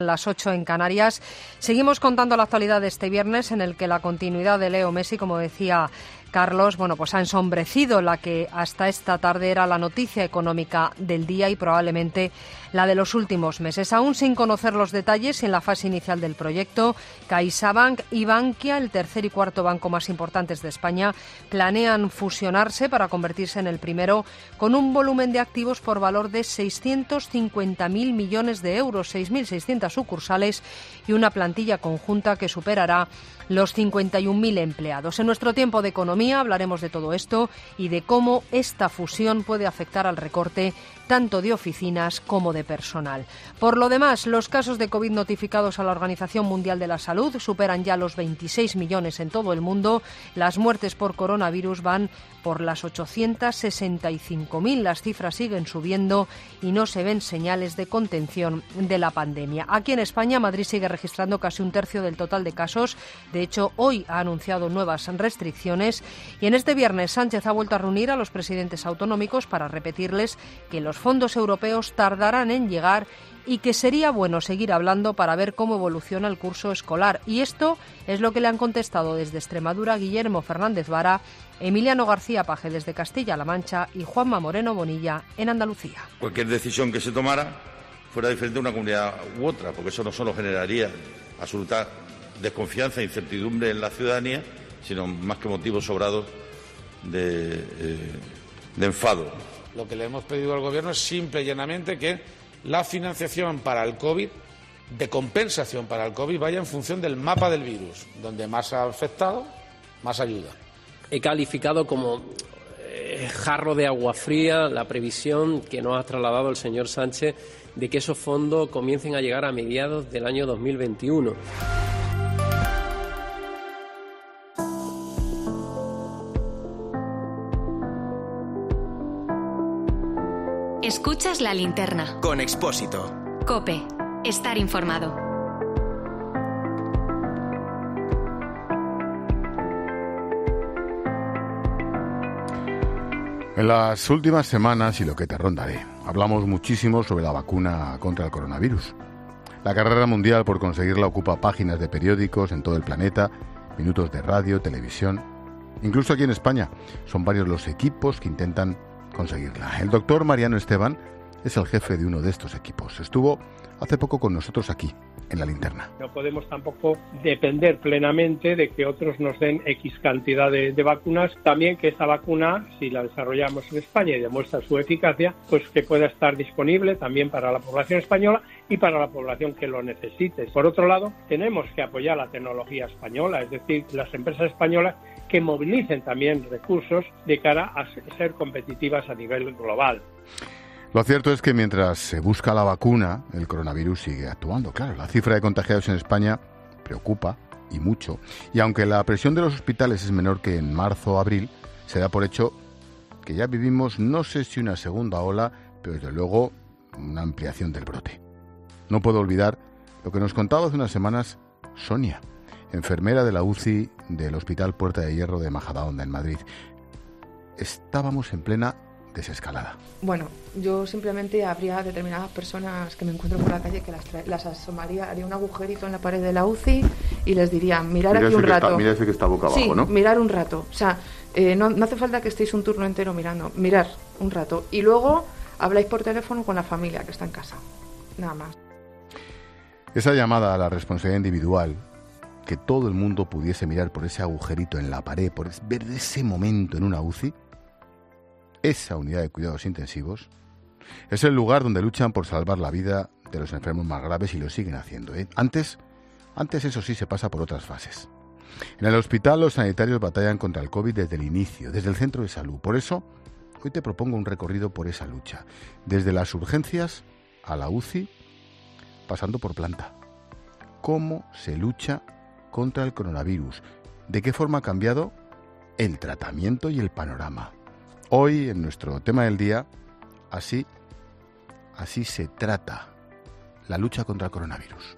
Las 8 en Canarias. Seguimos contando la actualidad de este viernes, en el que la continuidad de Leo Messi, como decía Carlos, pues ha ensombrecido la que hasta esta tarde era la noticia económica del día y probablemente la de los últimos meses. Aún sin conocer los detalles y en la fase inicial del proyecto, CaixaBank y Bankia, el tercer y cuarto banco más importantes de España, planean fusionarse para convertirse en el primero, con un volumen de activos por valor de 650.000 millones de euros, 6.600 sucursales y una plantilla conjunta que superará los 51.000 empleados. En nuestro tiempo de economía hablaremos de todo esto y de cómo esta fusión puede afectar al recorte tanto de oficinas como de personal. Por lo demás, los casos de COVID notificados a la Organización Mundial de la Salud superan ya los 26 millones en todo el mundo. Las muertes por coronavirus van por las 865.000. Las cifras siguen subiendo y no se ven señales de contención de la pandemia. Aquí en España, Madrid sigue registrando casi un tercio del total de casos. De hecho, hoy ha anunciado nuevas restricciones y en este viernes Sánchez ha vuelto a reunir a los presidentes autonómicos para repetirles que los fondos europeos tardarán en llegar y que sería bueno seguir hablando para ver cómo evoluciona el curso escolar. Y esto es lo que le han contestado desde Extremadura Guillermo Fernández Vara, Emiliano García Paje desde Castilla-La Mancha y Juanma Moreno Bonilla en Andalucía. Cualquier decisión que se tomara fuera diferente de una comunidad u otra, porque eso no solo generaría absoluta desconfianza e incertidumbre en la ciudadanía, sino más que motivos sobrados de enfado. Lo que le hemos pedido al Gobierno es simple y llanamente que la financiación para el COVID, de compensación para el COVID, vaya en función del mapa del virus. Donde más ha afectado, más ayuda. He calificado como jarro de agua fría la previsión que nos ha trasladado el señor Sánchez de que esos fondos comiencen a llegar a mediados del año 2021. Escuchas La Linterna. Con Expósito. COPE. Estar informado. En las últimas semanas, y lo que te rondaré, hablamos muchísimo sobre la vacuna contra el coronavirus. La carrera mundial por conseguirla ocupa páginas de periódicos en todo el planeta, minutos de radio, televisión. Incluso aquí en España son varios los equipos que intentan conseguirla. El doctor Mariano Esteban es el jefe de uno de estos equipos. Estuvo hace poco con nosotros aquí, en La Linterna. No podemos tampoco depender plenamente de que otros nos den X cantidad de vacunas. También que esa vacuna, si la desarrollamos en España y demuestra su eficacia, pues que pueda estar disponible también para la población española y para la población que lo necesite. Por otro lado, tenemos que apoyar la tecnología española, es decir, las empresas españolas que movilicen también recursos de cara a ser competitivas a nivel global. Lo cierto es que mientras se busca la vacuna, el coronavirus sigue actuando. Claro, la cifra de contagiados en España preocupa y mucho. Y aunque la presión de los hospitales es menor que en marzo o abril, se da por hecho que ya vivimos, no sé si una segunda ola, pero desde luego una ampliación del brote. No puedo olvidar lo que nos contaba hace unas semanas Sonia, enfermera de la UCI del Hospital Puerta de Hierro de Majadahonda, en Madrid. Estábamos en plena desescalada. Bueno, yo simplemente habría determinadas personas que me encuentro por la calle que las asomaría, haría un agujerito en la pared de la UCI y les diría, mirar aquí un rato. Mira ese que está boca abajo, sí, ¿no? Mirar un rato. O sea, no hace falta que estéis un turno entero mirando, mirar un rato. Y luego habláis por teléfono con la familia que está en casa. Nada más. Esa llamada a la responsabilidad individual, que todo el mundo pudiese mirar por ese agujerito en la pared, por ver ese momento en una UCI, esa unidad de cuidados intensivos, es el lugar donde luchan por salvar la vida de los enfermos más graves y lo siguen haciendo, ¿eh? Antes eso sí se pasa por otras fases. En el hospital los sanitarios batallan contra el COVID desde el inicio, desde el centro de salud. Por eso, hoy te propongo un recorrido por esa lucha, desde las urgencias a la UCI, pasando por planta. ¿Cómo se lucha contra el coronavirus? ¿De qué forma ha cambiado el tratamiento y el panorama? Hoy, en nuestro tema del día, así se trata la lucha contra el coronavirus.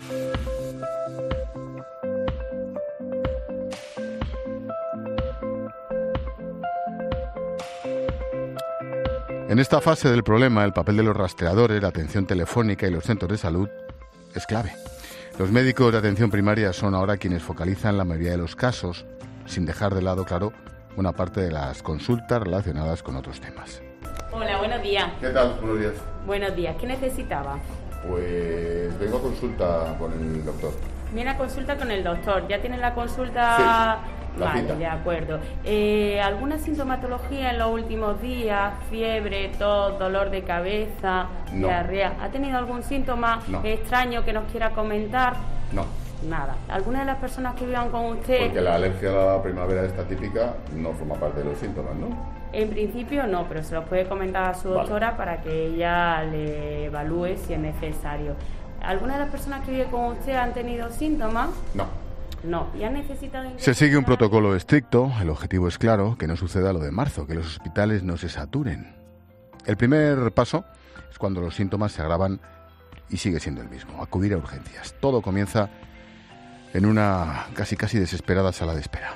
En esta fase del problema, el papel de los rastreadores, la atención telefónica y los centros de salud es clave. Los médicos de atención primaria son ahora quienes focalizan la mayoría de los casos, sin dejar de lado, claro, una parte de las consultas relacionadas con otros temas. Hola, buenos días. ¿Qué tal? Buenos días. Buenos días. ¿Qué necesitaba? Pues vengo a consulta con el doctor. Viene a consulta con el doctor. ¿Ya tiene la consulta? Sí, vale, cita. de acuerdo. ¿Alguna sintomatología en los últimos días? Fiebre, tos, dolor de cabeza, No. diarrea. ¿Ha tenido algún síntoma extraño que nos quiera comentar? No. Nada. ¿Alguna de las personas que vivan con usted? Porque la alergia a la primavera esta típica no forma parte de los síntomas, ¿no? En principio no, pero se los puede comentar a su doctora para que ella le evalúe si es necesario. ¿Alguna de las personas que vive con usted han tenido síntomas? No. No. ¿Y han necesitado? Se sigue un protocolo estricto. El objetivo es claro, que no suceda lo de marzo, que los hospitales no se saturen. El primer paso es cuando los síntomas se agravan y sigue siendo el mismo, acudir a urgencias. Todo comienza en una casi desesperada sala de espera.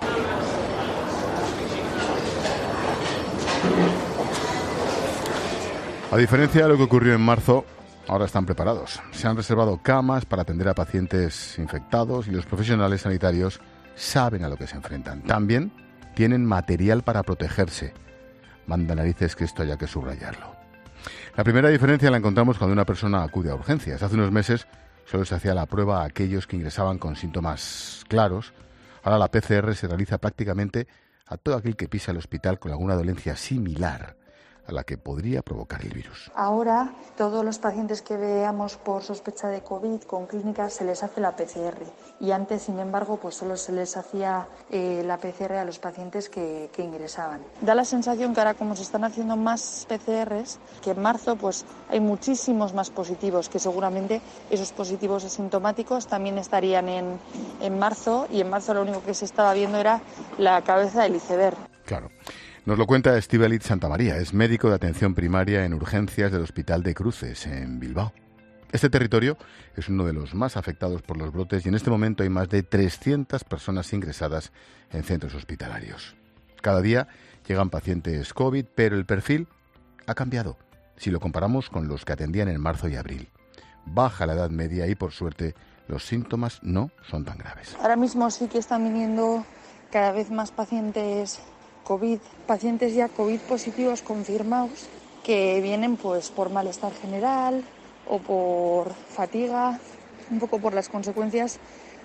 A diferencia de lo que ocurrió en marzo, ahora están preparados. Se han reservado camas para atender a pacientes infectados y los profesionales sanitarios saben a lo que se enfrentan. También tienen material para protegerse. Manda narices que esto haya que subrayarlo. La primera diferencia la encontramos cuando una persona acude a urgencias. Hace unos meses solo se hacía la prueba a aquellos que ingresaban con síntomas claros. Ahora la PCR se realiza prácticamente a todo aquel que pisa el hospital con alguna dolencia similar a la que podría provocar el virus. Ahora, todos los pacientes que veamos por sospecha de COVID con clínicas se les hace la PCR. Y antes, sin embargo, pues solo se les hacía la PCR a los pacientes que ingresaban. Da la sensación que ahora, como se están haciendo más PCRs, que en marzo pues hay muchísimos más positivos, que seguramente esos positivos asintomáticos también estarían en marzo, y en marzo lo único que se estaba viendo era la cabeza del iceberg. Claro. Nos lo cuenta Estíbaliz Santamaría, es médico de atención primaria en urgencias del Hospital de Cruces, en Bilbao. Este territorio es uno de los más afectados por los brotes y en este momento hay más de 300 personas ingresadas en centros hospitalarios. Cada día llegan pacientes COVID, pero el perfil ha cambiado si lo comparamos con los que atendían en marzo y abril. Baja la edad media y, por suerte, los síntomas no son tan graves. Ahora mismo sí que están viniendo cada vez más pacientes COVID, pacientes ya COVID positivos confirmados, que vienen pues por malestar general o por fatiga, un poco por las consecuencias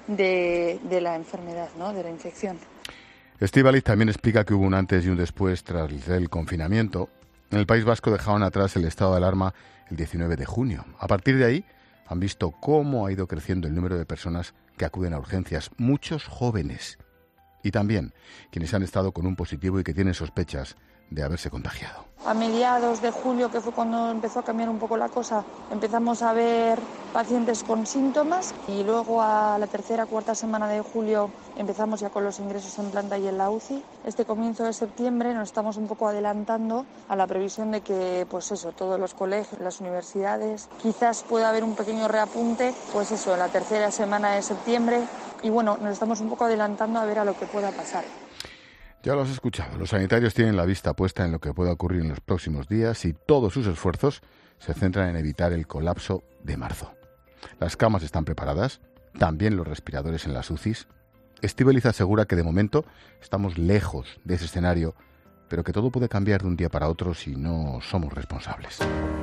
de la enfermedad, ¿no?, de la infección. Estíbaliz también explica que hubo un antes y un después tras el confinamiento. En el País Vasco dejaron atrás el estado de alarma el 19 de junio. A partir de ahí han visto cómo ha ido creciendo el número de personas que acuden a urgencias, muchos jóvenes. Y también quienes han estado con un positivo y que tienen sospechas de haberse contagiado. A mediados de julio, que fue cuando empezó a cambiar un poco la cosa, empezamos a ver pacientes con síntomas y luego a la tercera, cuarta semana de julio empezamos ya con los ingresos en planta y en la UCI. Este comienzo de septiembre nos estamos un poco adelantando a la previsión de que, pues eso, todos los colegios, las universidades, quizás pueda haber un pequeño reapunte, pues eso, en la tercera semana de septiembre. Y bueno, nos estamos un poco adelantando a ver a lo que pueda pasar. Ya lo has escuchado, los sanitarios tienen la vista puesta en lo que pueda ocurrir en los próximos días y todos sus esfuerzos se centran en evitar el colapso de marzo. Las camas están preparadas, también los respiradores en las UCIs. Estíbaliz asegura que de momento estamos lejos de ese escenario, pero que todo puede cambiar de un día para otro si no somos responsables.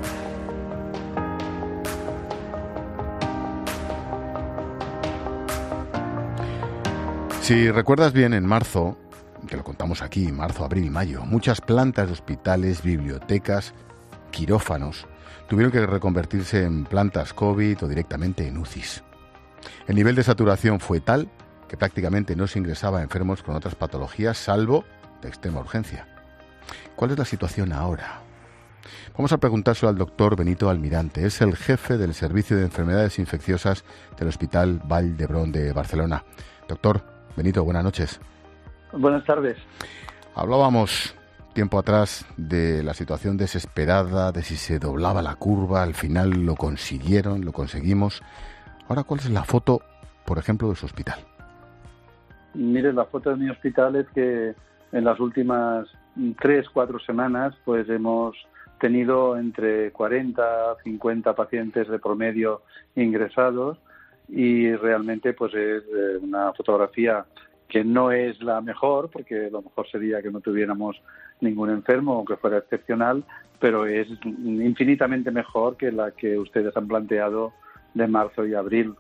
Si recuerdas bien, en marzo, te lo contamos aquí, marzo, abril y mayo, muchas plantas de hospitales, bibliotecas, quirófanos, tuvieron que reconvertirse en plantas COVID o directamente en UCIs. El nivel de saturación fue tal que prácticamente no se ingresaba a enfermos con otras patologías, salvo de extrema urgencia. ¿Cuál es la situación ahora? Vamos a preguntárselo al doctor Benito Almirante. Es el jefe del Servicio de Enfermedades Infecciosas del Hospital Vall d'Hebron de Barcelona. Doctor Benito, buenas noches. Buenas tardes. Hablábamos tiempo atrás de la situación desesperada, de si se doblaba la curva, al final lo consiguieron, lo conseguimos. Ahora, ¿cuál es la foto, por ejemplo, de su hospital? Mire, la foto de mi hospital es que en las últimas 3-4 semanas pues hemos tenido entre 40 a 50 pacientes de promedio ingresados y realmente pues es una fotografía que no es la mejor, porque lo mejor sería que no tuviéramos ningún enfermo o que fuera excepcional, pero es infinitamente mejor que la que ustedes han planteado de marzo y abril.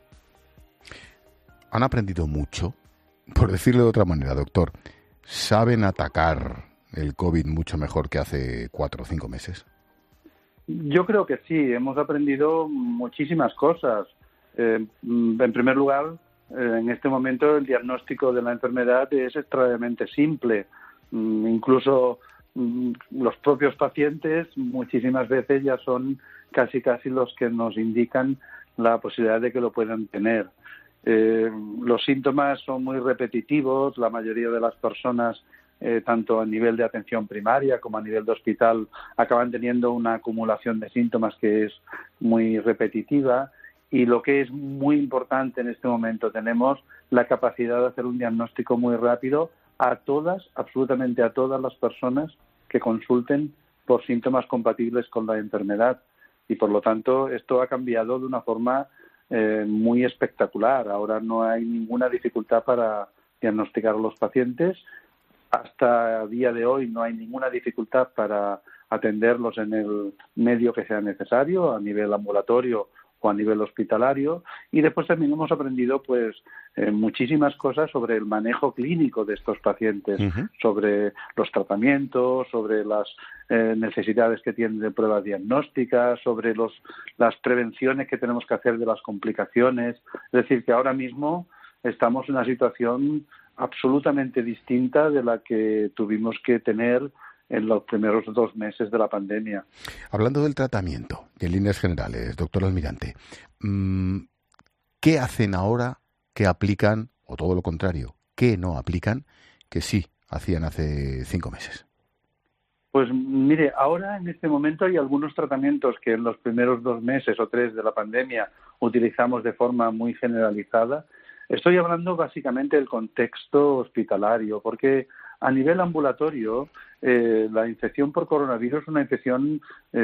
Han aprendido mucho, por decirlo de otra manera, doctor. ¿Saben atacar el COVID mucho mejor que hace 4 o 5 meses? Yo creo que sí, hemos aprendido muchísimas cosas. En primer lugar, en este momento el diagnóstico de la enfermedad es extremadamente simple. Incluso los propios pacientes muchísimas veces ya son casi los que nos indican la posibilidad de que lo puedan tener. Los síntomas son muy repetitivos, la mayoría de las personas, tanto a nivel de atención primaria como a nivel de hospital, acaban teniendo una acumulación de síntomas que es muy repetitiva, y lo que es muy importante en este momento, tenemos la capacidad de hacer un diagnóstico muy rápido a todas, absolutamente a todas las personas que consulten por síntomas compatibles con la enfermedad, y por lo tanto esto ha cambiado de una forma muy espectacular. Ahora no hay ninguna dificultad para diagnosticar a los pacientes. Hasta el día de hoy no hay ninguna dificultad para atenderlos en el medio que sea necesario, a nivel ambulatorio o a nivel hospitalario. Y después también hemos aprendido pues muchísimas cosas sobre el manejo clínico de estos pacientes, sobre los tratamientos, sobre las necesidades que tienen de pruebas diagnósticas, sobre las prevenciones que tenemos que hacer de las complicaciones. Es decir, que ahora mismo estamos en una situación absolutamente distinta de la que tuvimos que tener en los primeros 2 meses de la pandemia. Hablando del tratamiento, en líneas generales, doctor Almirante, ¿qué hacen ahora que aplican, o todo lo contrario, qué no aplican, que sí hacían hace 5 meses? Pues mire, ahora en este momento hay algunos tratamientos que en los primeros 2 meses o 3 de la pandemia utilizamos de forma muy generalizada. Estoy hablando básicamente del contexto hospitalario, porque a nivel ambulatorio la infección por coronavirus es una infección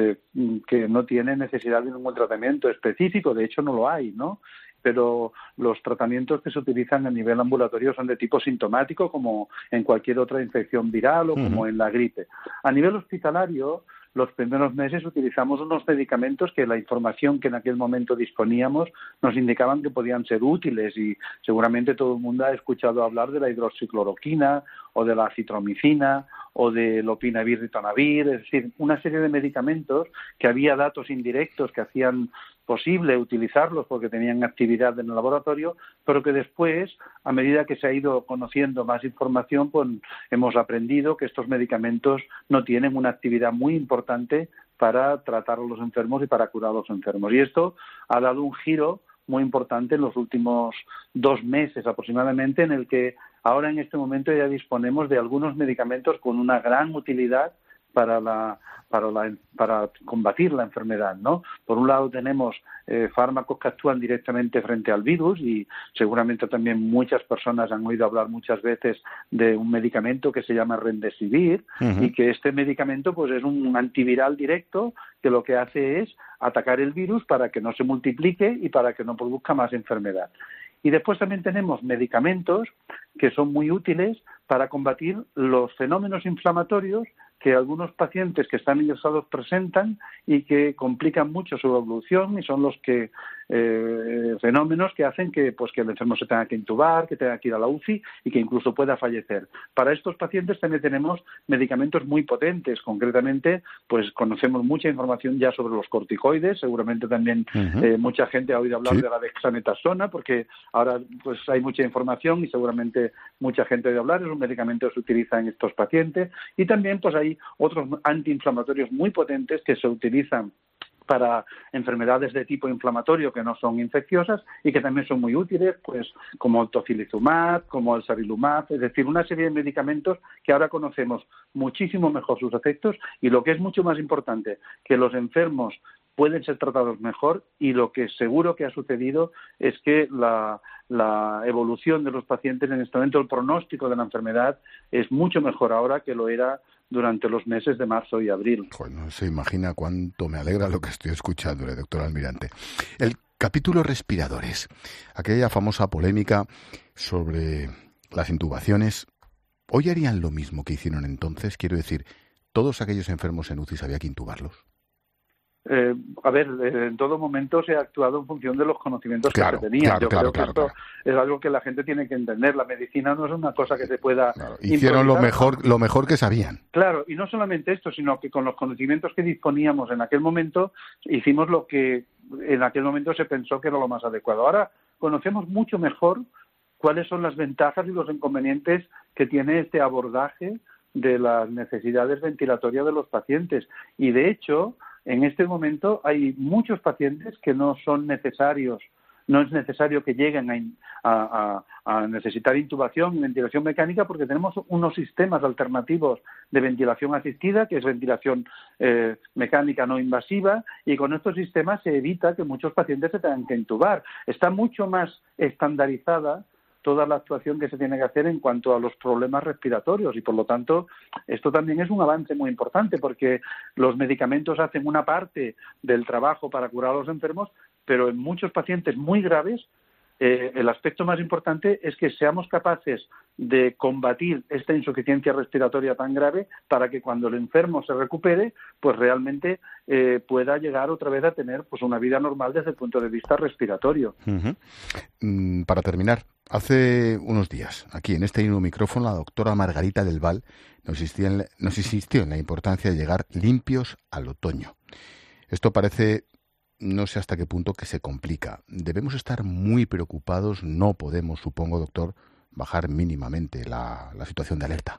que no tiene necesidad de ningún tratamiento específico, de hecho no lo hay, ¿no? Pero los tratamientos que se utilizan a nivel ambulatorio son de tipo sintomático, como en cualquier otra infección viral o como en la gripe. A nivel hospitalario, los primeros meses utilizamos unos medicamentos que la información que en aquel momento disponíamos nos indicaban que podían ser útiles, y seguramente todo el mundo ha escuchado hablar de la hidroxicloroquina o de la acitromicina o del lopinavir ritonavir, es decir, una serie de medicamentos que había datos indirectos que hacían posible utilizarlos porque tenían actividad en el laboratorio, pero que después, a medida que se ha ido conociendo más información, pues hemos aprendido que estos medicamentos no tienen una actividad muy importante para tratar a los enfermos y para curar a los enfermos. Y esto ha dado un giro muy importante en los últimos 2 meses aproximadamente, en el que ahora en este momento ya disponemos de algunos medicamentos con una gran utilidad para combatir la enfermedad, ¿no? Por un lado tenemos fármacos que actúan directamente frente al virus, y seguramente también muchas personas han oído hablar muchas veces de un medicamento que se llama Remdesivir, y que este medicamento pues es un antiviral directo que lo que hace es atacar el virus para que no se multiplique y para que no produzca más enfermedad. Y después también tenemos medicamentos que son muy útiles para combatir los fenómenos inflamatorios que algunos pacientes que están ingresados presentan y que complican mucho su evolución, y son los que fenómenos que hacen que el enfermo se tenga que intubar, que tenga que ir a la UCI y que incluso pueda fallecer. Para estos pacientes también tenemos medicamentos muy potentes. Concretamente, pues conocemos mucha información ya sobre los corticoides. Seguramente también mucha gente ha oído hablar de la dexametasona, porque ahora pues hay mucha información y seguramente mucha gente ha oído hablar. Es un medicamento que se utiliza en estos pacientes. Y también pues hay otros antiinflamatorios muy potentes que se utilizan para enfermedades de tipo inflamatorio que no son infecciosas y que también son muy útiles, pues como el tocilizumab, como el sarilumab, es decir, una serie de medicamentos que ahora conocemos muchísimo mejor sus efectos, y lo que es mucho más importante, que los enfermos pueden ser tratados mejor, y lo que seguro que ha sucedido es que la evolución de los pacientes en este momento, el pronóstico de la enfermedad es mucho mejor ahora que lo era durante los meses de marzo y abril. Pues no se imagina cuánto me alegra lo que estoy escuchando, doctor Almirante. El Capítulo respiradores. Aquella famosa polémica sobre las intubaciones. ¿Hoy harían lo mismo que hicieron entonces? Quiero decir, ¿todos aquellos enfermos en UCI había que intubarlos? En todo momento se ha actuado en función de los conocimientos que se tenían. Yo creo que esto es algo que la gente tiene que entender. La medicina no es una cosa que se pueda... Hicieron lo mejor que sabían. Claro, y no solamente esto, sino que con los conocimientos que disponíamos en aquel momento, hicimos lo que en aquel momento se pensó que era lo más adecuado. Ahora conocemos mucho mejor cuáles son las ventajas y los inconvenientes que tiene este abordaje de las necesidades ventilatorias de los pacientes. Y de hecho, en este momento hay muchos pacientes que no son necesarios, no es necesario que lleguen a necesitar intubación y ventilación mecánica, porque tenemos unos sistemas alternativos de ventilación asistida, que es ventilación mecánica no invasiva, y con estos sistemas se evita que muchos pacientes se tengan que intubar. Está mucho más estandarizada toda la actuación que se tiene que hacer en cuanto a los problemas respiratorios, y por lo tanto esto también es un avance muy importante, porque los medicamentos hacen una parte del trabajo para curar a los enfermos, pero en muchos pacientes muy graves el aspecto más importante es que seamos capaces de combatir esta insuficiencia respiratoria tan grave para que cuando el enfermo se recupere, pues realmente pueda llegar otra vez a tener pues una vida normal desde el punto de vista respiratorio. Para terminar, hace unos días, aquí en este mismo micrófono, la doctora Margarita del Val nos insistió en la importancia de llegar limpios al otoño. Esto parece... no sé hasta qué punto que se complica. Debemos estar muy preocupados. No podemos, supongo, doctor, bajar mínimamente la situación de alerta.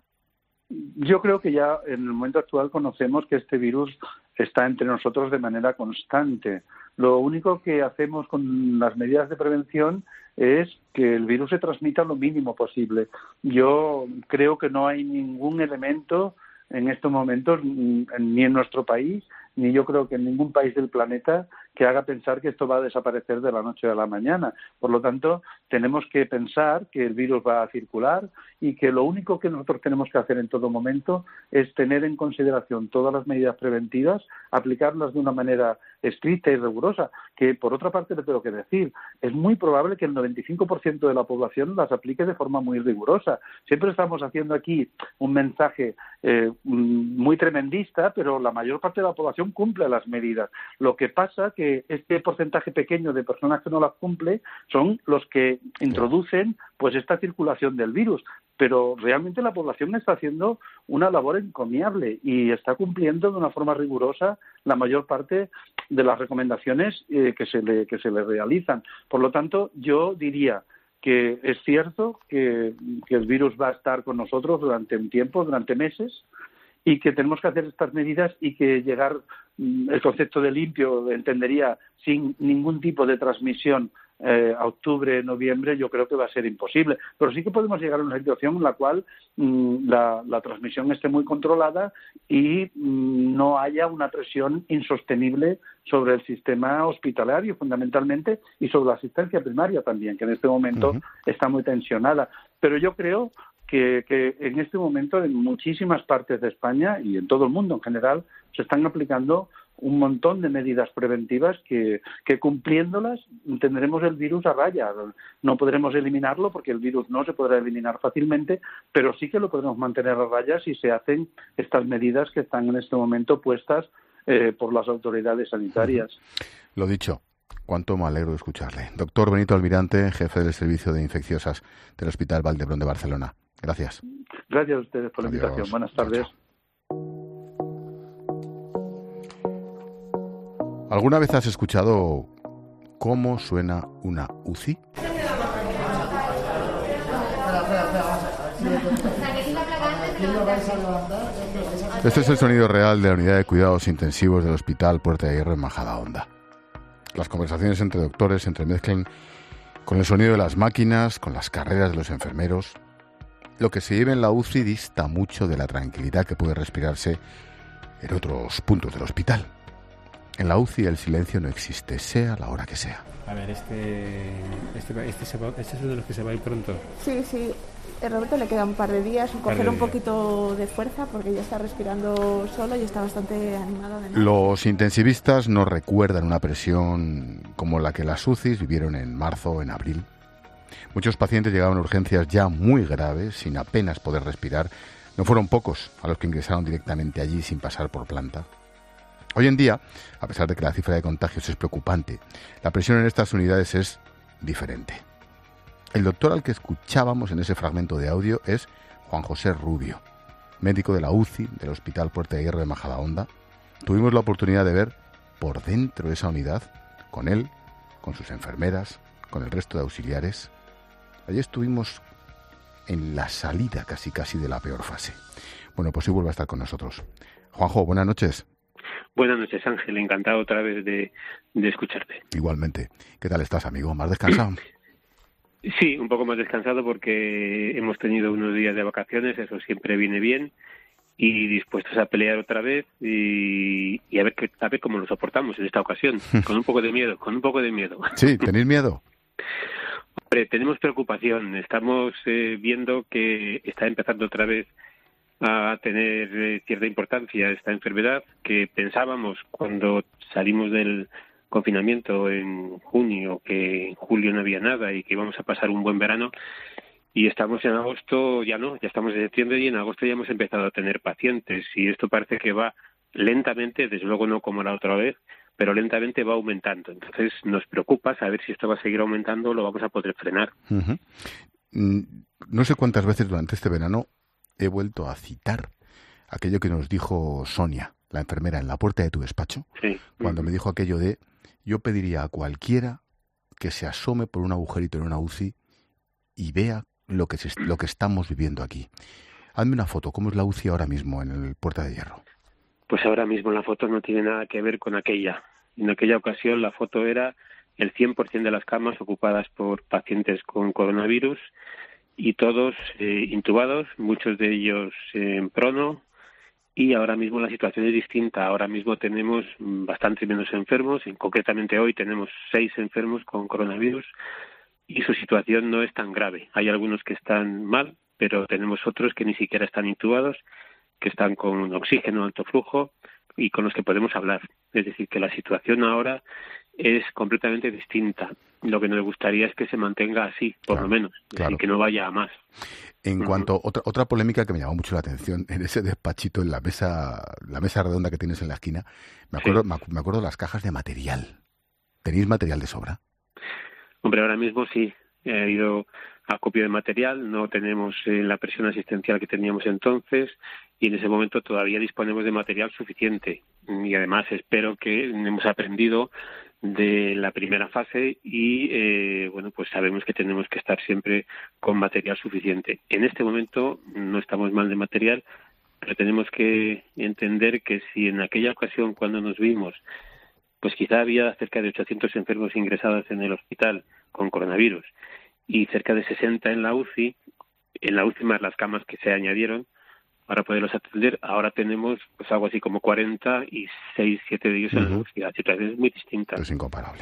Yo creo que ya en el momento actual conocemos que este virus está entre nosotros de manera constante. Lo único que hacemos con las medidas de prevención es que el virus se transmita lo mínimo posible. Yo creo que no hay ningún elemento en estos momentos, ni en nuestro país, ni yo creo que en ningún país del planeta, que haga pensar que esto va a desaparecer de la noche a la mañana. Por lo tanto, tenemos que pensar que el virus va a circular y que lo único que nosotros tenemos que hacer en todo momento es tener en consideración todas las medidas preventivas, aplicarlas de una manera estricta y rigurosa, que por otra parte le tengo que decir, es muy probable que el 95% de la población las aplique de forma muy rigurosa. Siempre estamos haciendo aquí un mensaje muy tremendista, pero la mayor parte de la población cumple las medidas. Lo que pasa que este porcentaje pequeño de personas que no las cumple son los que introducen pues esta circulación del virus, pero realmente la población está haciendo una labor encomiable y está cumpliendo de una forma rigurosa la mayor parte de las recomendaciones que se le realizan. Por lo tanto, yo diría que es cierto que el virus va a estar con nosotros durante un tiempo, durante meses, y que tenemos que hacer estas medidas y que llegar, el concepto de limpio, entendería, sin ningún tipo de transmisión a octubre, noviembre, yo creo que va a ser imposible. Pero sí que podemos llegar a una situación en la cual la transmisión esté muy controlada y no haya una presión insostenible sobre el sistema hospitalario, fundamentalmente, y sobre la asistencia primaria también, que en este momento está muy tensionada. Pero yo creo que en este momento en muchísimas partes de España y en todo el mundo en general se están aplicando un montón de medidas preventivas que cumpliéndolas tendremos el virus a raya. No podremos eliminarlo porque el virus no se podrá eliminar fácilmente, pero sí que lo podremos mantener a raya si se hacen estas medidas que están en este momento puestas por las autoridades sanitarias. Lo dicho. Cuánto me alegro de escucharle. Doctor Benito Almirante, jefe del Servicio de Infecciosas del Hospital Vall d'Hebron de Barcelona. Gracias. Gracias a ustedes por la invitación. Buenas tardes. ¿Alguna vez has escuchado cómo suena una UCI? Este es el sonido real de la unidad de cuidados intensivos del Hospital Puerta de Hierro en Majadahonda. Las conversaciones entre doctores se entremezclan con el sonido de las máquinas, con las carreras de los enfermeros. Lo que se vive en la UCI dista mucho de la tranquilidad que puede respirarse en otros puntos del hospital. En la UCI el silencio no existe, sea la hora que sea. A ver, este es uno de los que se va a ir pronto. Sí. Roberto le queda un par de días, coger un poquito de fuerza porque ya está respirando solo y está bastante animado. Los intensivistas no recuerdan una presión como la que las UCIs vivieron en marzo o en abril. Muchos pacientes llegaban a urgencias ya muy graves, sin apenas poder respirar. No fueron pocos a los que ingresaron directamente allí sin pasar por planta. Hoy en día, a pesar de que la cifra de contagios es preocupante, la presión en estas unidades es diferente. El doctor al que escuchábamos en ese fragmento de audio es Juan José Rubio, médico de la UCI del Hospital Puerta de Hierro de Majadahonda. Tuvimos la oportunidad de ver por dentro de esa unidad, con él, con sus enfermeras, con el resto de auxiliares. Allí estuvimos en la salida casi de la peor fase. Bueno, pues sí vuelve a estar con nosotros. Juanjo, buenas noches. Buenas noches, Ángel. Encantado otra vez de escucharte. Igualmente. ¿Qué tal estás, amigo? ¿Más descansado? Sí, un poco más descansado porque hemos tenido unos días de vacaciones, eso siempre viene bien, y dispuestos a pelear otra vez y a ver cómo lo soportamos en esta ocasión, con un poco de miedo. Sí, ¿tenéis miedo? Hombre, tenemos preocupación. Estamos viendo que está empezando otra vez a tener cierta importancia esta enfermedad, que pensábamos cuando salimos del confinamiento en junio que en julio no había nada y que íbamos a pasar un buen verano, y estamos en agosto, ya estamos en septiembre y en agosto ya hemos empezado a tener pacientes, y esto parece que va lentamente, desde luego no como la otra vez, pero lentamente va aumentando. Entonces nos preocupa saber si esto va a seguir aumentando o lo vamos a poder frenar. Uh-huh. No sé cuántas veces durante este verano he vuelto a citar aquello que nos dijo Sonia, la enfermera, en la puerta de tu despacho, sí, cuando me dijo aquello de: yo pediría a cualquiera que se asome por un agujerito en una UCI y vea lo que estamos viviendo aquí. Hazme una foto, ¿cómo es la UCI ahora mismo en el Puerta de Hierro? Pues ahora mismo la foto no tiene nada que ver con aquella. En aquella ocasión la foto era el 100% de las camas ocupadas por pacientes con coronavirus y todos intubados, muchos de ellos en prono, y ahora mismo la situación es distinta. Ahora mismo tenemos bastante menos enfermos, concretamente hoy tenemos 6 enfermos con coronavirus y su situación no es tan grave. Hay algunos que están mal, pero tenemos otros que ni siquiera están intubados, que están con oxígeno alto flujo y con los que podemos hablar. Es decir, que la situación ahora es completamente distinta. Lo que nos gustaría es que se mantenga así, por lo menos, y que no vaya a más. En cuanto otra polémica que me llamó mucho la atención en ese despachito, en la mesa redonda que tienes en la esquina, me acuerdo de las cajas de material. ¿Tenéis material de sobra? Hombre, ahora mismo sí. He ido acopio de material, no tenemos la presión asistencial que teníamos entonces y en ese momento todavía disponemos de material suficiente. Y además espero que hemos aprendido de la primera fase y pues sabemos que tenemos que estar siempre con material suficiente. En este momento no estamos mal de material, pero tenemos que entender que si en aquella ocasión cuando nos vimos, pues quizá había cerca de 800 enfermos ingresados en el hospital con coronavirus y cerca de 60 en la UCI más las camas que se añadieron para poderlos atender, ahora tenemos pues algo así como 40 y 6, 7 de ellos en la UCI. La situación es muy distinta. Es incomparable.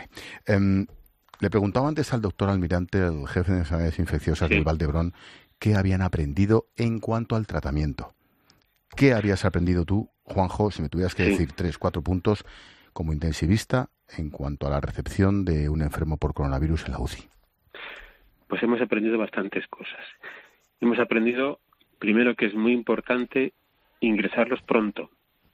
Le preguntaba antes al doctor Almirante, el jefe de enfermedades infecciosas del Valdebrón, qué habían aprendido en cuanto al tratamiento. ¿Qué habías aprendido tú, Juanjo, si me tuvieras que decir 3, 4 puntos como intensivista en cuanto a la recepción de un enfermo por coronavirus en la UCI? Pues hemos aprendido bastantes cosas. Hemos aprendido, primero, que es muy importante ingresarlos pronto.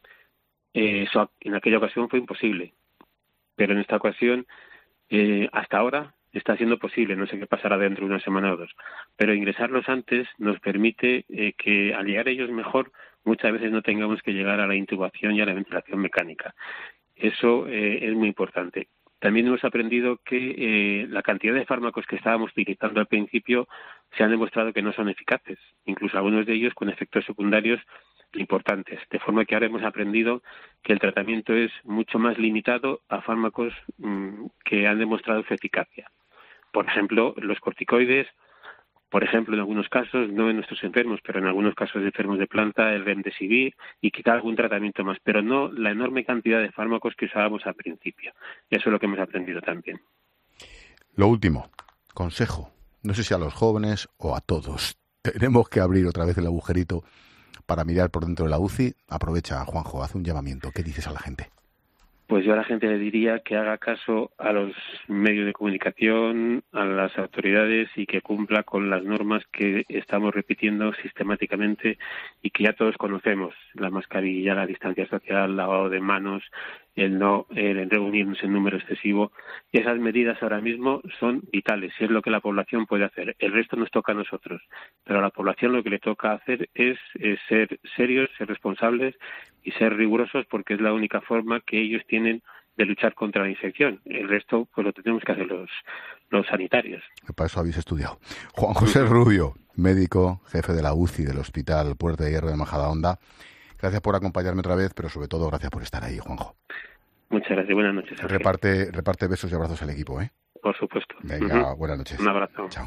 Eso en aquella ocasión fue imposible, pero en esta ocasión, hasta ahora, está siendo posible. No sé qué pasará dentro de una semana o 2, pero ingresarlos antes nos permite que al llegar ellos mejor, muchas veces no tengamos que llegar a la intubación y a la ventilación mecánica. Eso es muy importante. También hemos aprendido que la cantidad de fármacos que estábamos utilizando al principio se han demostrado que no son eficaces, incluso algunos de ellos con efectos secundarios importantes, de forma que ahora hemos aprendido que el tratamiento es mucho más limitado a fármacos que han demostrado su eficacia. Por ejemplo, los corticoides por ejemplo, en algunos casos, no en nuestros enfermos, pero en algunos casos de enfermos de planta, el remdesivir y quizá algún tratamiento más, pero no la enorme cantidad de fármacos que usábamos al principio. Eso es lo que hemos aprendido también. Lo último, consejo, no sé si a los jóvenes o a todos. Tenemos que abrir otra vez el agujerito para mirar por dentro de la UCI. Aprovecha, Juanjo, haz un llamamiento. ¿Qué dices a la gente? Pues yo a la gente le diría que haga caso a los medios de comunicación, a las autoridades y que cumpla con las normas que estamos repitiendo sistemáticamente y que ya todos conocemos. La mascarilla, la distancia social, el lavado de manos, el reunirnos en número excesivo. Esas medidas ahora mismo son vitales y es lo que la población puede hacer. El resto nos toca a nosotros. Pero a la población lo que le toca hacer es ser serios, ser responsables y ser rigurosos, porque es la única forma que ellos tienen de luchar contra la infección. El resto pues lo tenemos que hacer los sanitarios. Para eso habéis estudiado. Juan José Rubio, médico, jefe de la UCI del Hospital Puerta de Hierro de Majadahonda. Gracias por acompañarme otra vez, pero sobre todo gracias por estar ahí, Juanjo. Muchas gracias. Buenas noches. Reparte besos y abrazos al equipo, ¿eh? Por supuesto. Venga, buenas noches. Un abrazo. Chao.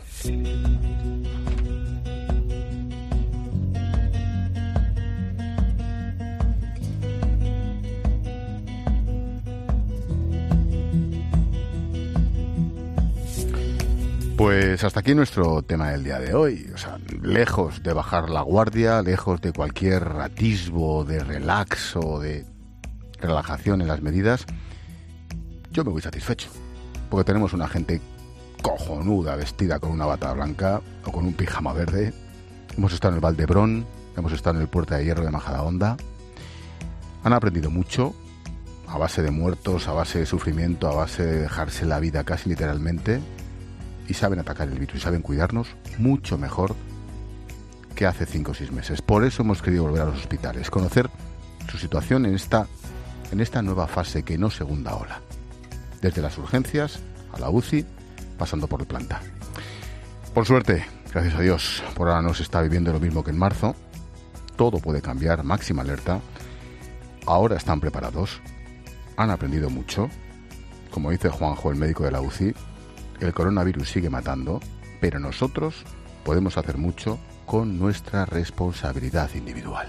Pues hasta aquí nuestro tema del día de hoy. O sea, lejos de bajar la guardia, lejos de cualquier atisbo de relax o de relajación en las medidas, yo me voy satisfecho. Porque tenemos una gente cojonuda vestida con una bata blanca o con un pijama verde. Hemos estado en el Valdebrón, hemos estado en el Puerta de Hierro de Majadahonda. Han aprendido mucho, a base de muertos, a base de sufrimiento, a base de dejarse la vida casi literalmente. Y saben atacar el virus y saben cuidarnos mucho mejor que hace 5 o 6 meses. Por eso hemos querido volver a los hospitales, conocer su situación en esta nueva fase que no segunda ola. Desde las urgencias a la UCI, pasando por el planta. Por suerte, gracias a Dios, por ahora no se está viviendo lo mismo que en marzo. Todo puede cambiar, máxima alerta. Ahora están preparados, han aprendido mucho. Como dice Juanjo, el médico de la UCI, el coronavirus sigue matando, pero nosotros podemos hacer mucho con nuestra responsabilidad individual.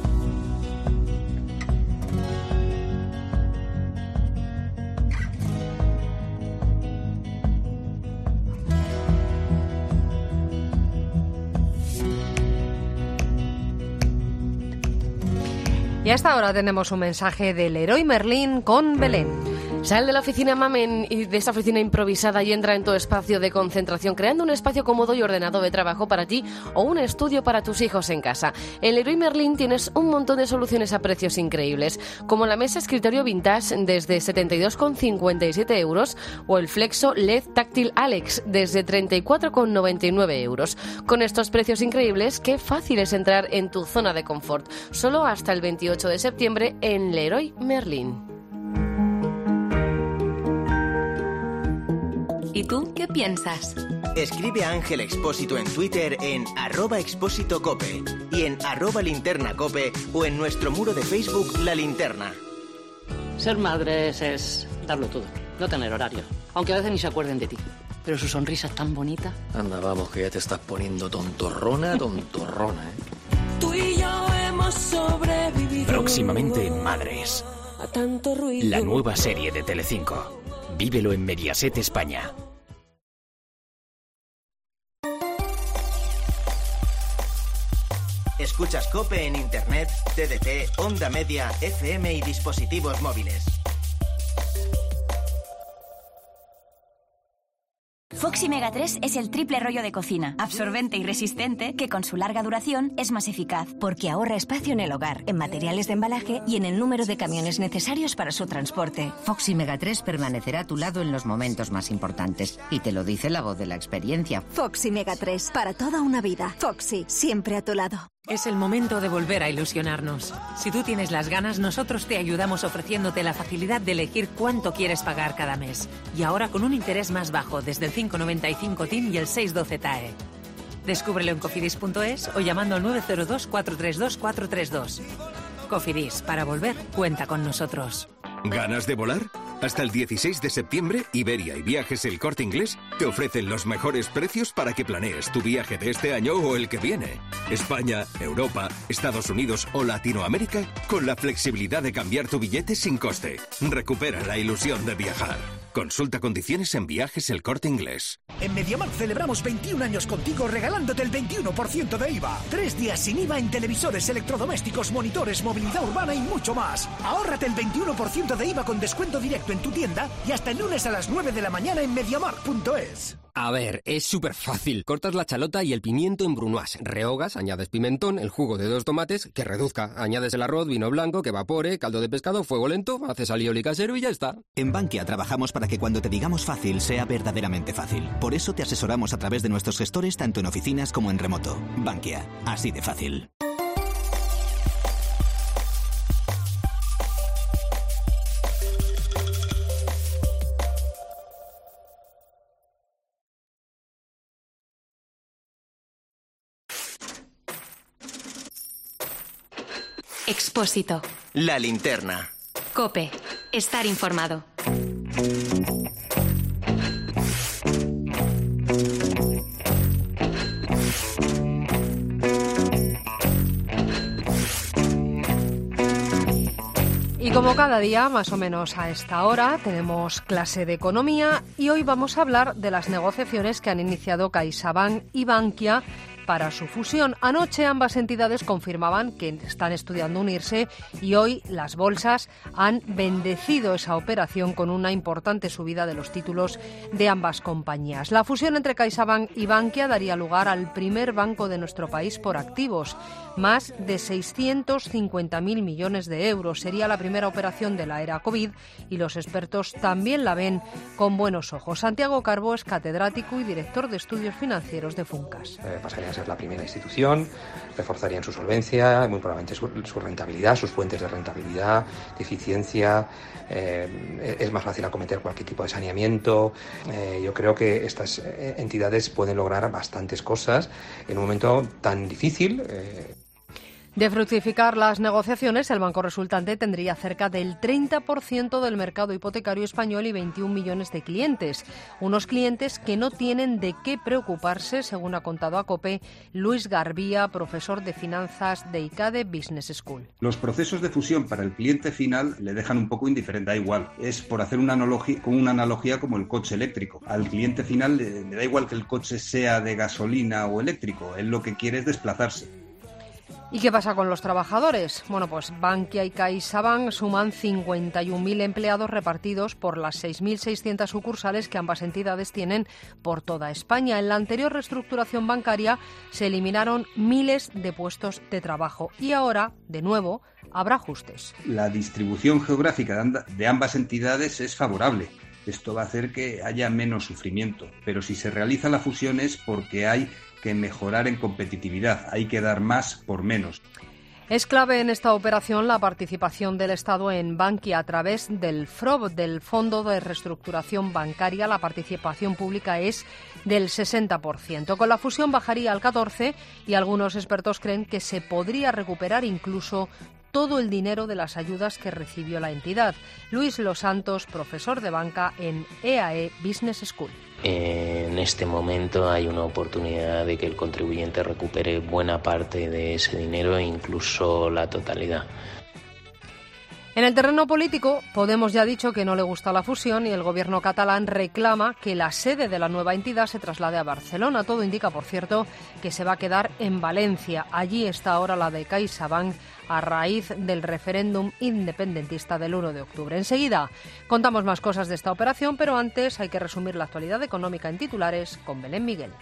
Y hasta ahora tenemos un mensaje del Leroy Merlin con Belén. Sal de la oficina Mamen y de esta oficina improvisada y entra en tu espacio de concentración, creando un espacio cómodo y ordenado de trabajo para ti o un estudio para tus hijos en casa. En Leroy Merlin tienes un montón de soluciones a precios increíbles, como la mesa escritorio vintage desde 72,57 euros o el Flexo LED táctil Alex desde 34,99 euros. Con estos precios increíbles, qué fácil es entrar en tu zona de confort. Solo hasta el 28 de septiembre en Leroy Merlin. ¿Y tú qué piensas? Escribe a Ángel Expósito en Twitter en @expósitocope y en @linternacope o en nuestro muro de Facebook La Linterna. Ser madres es darlo todo, no tener horario, aunque a veces ni se acuerden de ti. Pero su sonrisa es tan bonita. Anda, vamos, que ya te estás poniendo tontorrona, ¿eh? Tú y yo hemos sobrevivido. Próximamente en Madres. A tanto ruido. La nueva serie de Telecinco. Vívelo en Mediaset España. Escuchas COPE en Internet, TDT, Onda Media, FM y dispositivos móviles. Foxy Mega 3 es el triple rollo de cocina, absorbente y resistente, que con su larga duración es más eficaz. Porque ahorra espacio en el hogar, en materiales de embalaje y en el número de camiones necesarios para su transporte. Foxy Mega 3 permanecerá a tu lado en los momentos más importantes. Y te lo dice la voz de la experiencia. Foxy Mega 3, para toda una vida. Foxy, siempre a tu lado. Es el momento de volver a ilusionarnos. Si tú tienes las ganas, nosotros te ayudamos ofreciéndote la facilidad de elegir cuánto quieres pagar cada mes. Y ahora con un interés más bajo, desde el 5,95 TIN y el 6,12 TAE. Descúbrelo en cofidis.es o llamando al 902 432 432. Cofidis, para volver, cuenta con nosotros. ¿Ganas de volar? Hasta el 16 de septiembre, Iberia y Viajes El Corte Inglés te ofrecen los mejores precios para que planees tu viaje de este año o el que viene. España, Europa, Estados Unidos o Latinoamérica, con la flexibilidad de cambiar tu billete sin coste. Recupera la ilusión de viajar. Consulta condiciones en Viajes El Corte Inglés. En MediaMarkt celebramos 21 años contigo regalándote el 21% de IVA. 3 días sin IVA en televisores, electrodomésticos, monitores, movilidad urbana y mucho más. Ahórrate el 21% de IVA con descuento directo en tu tienda y hasta el lunes a las 9 de la mañana en MediaMarkt.es. A ver, es súper fácil. Cortas la chalota y el pimiento en brunoise. Rehogas, añades pimentón, el jugo de 2 tomates, que reduzca. Añades el arroz, vino blanco, que evapore, caldo de pescado, fuego lento, haces alioli casero y ya está. En Bankia trabajamos para que cuando te digamos fácil sea verdaderamente fácil. Por eso te asesoramos a través de nuestros gestores tanto en oficinas como en remoto. Bankia, así de fácil. Expósito. La linterna. COPE. Estar informado. Y como cada día, más o menos a esta hora, tenemos clase de economía y hoy vamos a hablar de las negociaciones que han iniciado CaixaBank y Bankia para su fusión. Anoche ambas entidades confirmaban que están estudiando unirse y hoy las bolsas han bendecido esa operación con una importante subida de los títulos de ambas compañías. La fusión entre CaixaBank y Bankia daría lugar al primer banco de nuestro país por activos, más de 650.000 millones de euros. Sería la primera operación de la era COVID y los expertos también la ven con buenos ojos. Santiago Carbó es catedrático y director de estudios financieros de Funcas. Pasarían a ser la primera institución, reforzarían su solvencia, muy probablemente su rentabilidad, sus fuentes de rentabilidad, de eficiencia. Es más fácil acometer cualquier tipo de saneamiento. Yo creo que estas entidades pueden lograr bastantes cosas en un momento tan difícil. De fructificar las negociaciones, el banco resultante tendría cerca del 30% del mercado hipotecario español y 21 millones de clientes. Unos clientes que no tienen de qué preocuparse, según ha contado a COPE Luis Garbía, profesor de finanzas de ICADE Business School. Los procesos de fusión para el cliente final le dejan un poco indiferente, da igual. Es por hacer una analogía como el coche eléctrico. Al cliente final le da igual que el coche sea de gasolina o eléctrico. Él lo que quiere es desplazarse. ¿Y qué pasa con los trabajadores? Bueno, pues Bankia y CaixaBank suman 51.000 empleados repartidos por las 6.600 sucursales que ambas entidades tienen por toda España. En la anterior reestructuración bancaria se eliminaron miles de puestos de trabajo y ahora, de nuevo, habrá ajustes. La distribución geográfica de ambas entidades es favorable. Esto va a hacer que haya menos sufrimiento, pero si se realiza la fusión es porque hay que mejorar en competitividad, hay que dar más por menos. Es clave en esta operación la participación del Estado en Bankia a través del FROB, del Fondo de Reestructuración Bancaria. La participación pública es del 60%. Con la fusión bajaría al 14% y algunos expertos creen que se podría recuperar incluso todo el dinero de las ayudas que recibió la entidad. Luis Los Santos, profesor de banca en EAE Business School. En este momento hay una oportunidad de que el contribuyente recupere buena parte de ese dinero e incluso la totalidad. En el terreno político, Podemos ya ha dicho que no le gusta la fusión y el gobierno catalán reclama que la sede de la nueva entidad se traslade a Barcelona. Todo indica, por cierto, que se va a quedar en Valencia. Allí está ahora la de CaixaBank a raíz del referéndum independentista del 1 de octubre. Enseguida contamos más cosas de esta operación, pero antes hay que resumir la actualidad económica en titulares con Belén Miguel.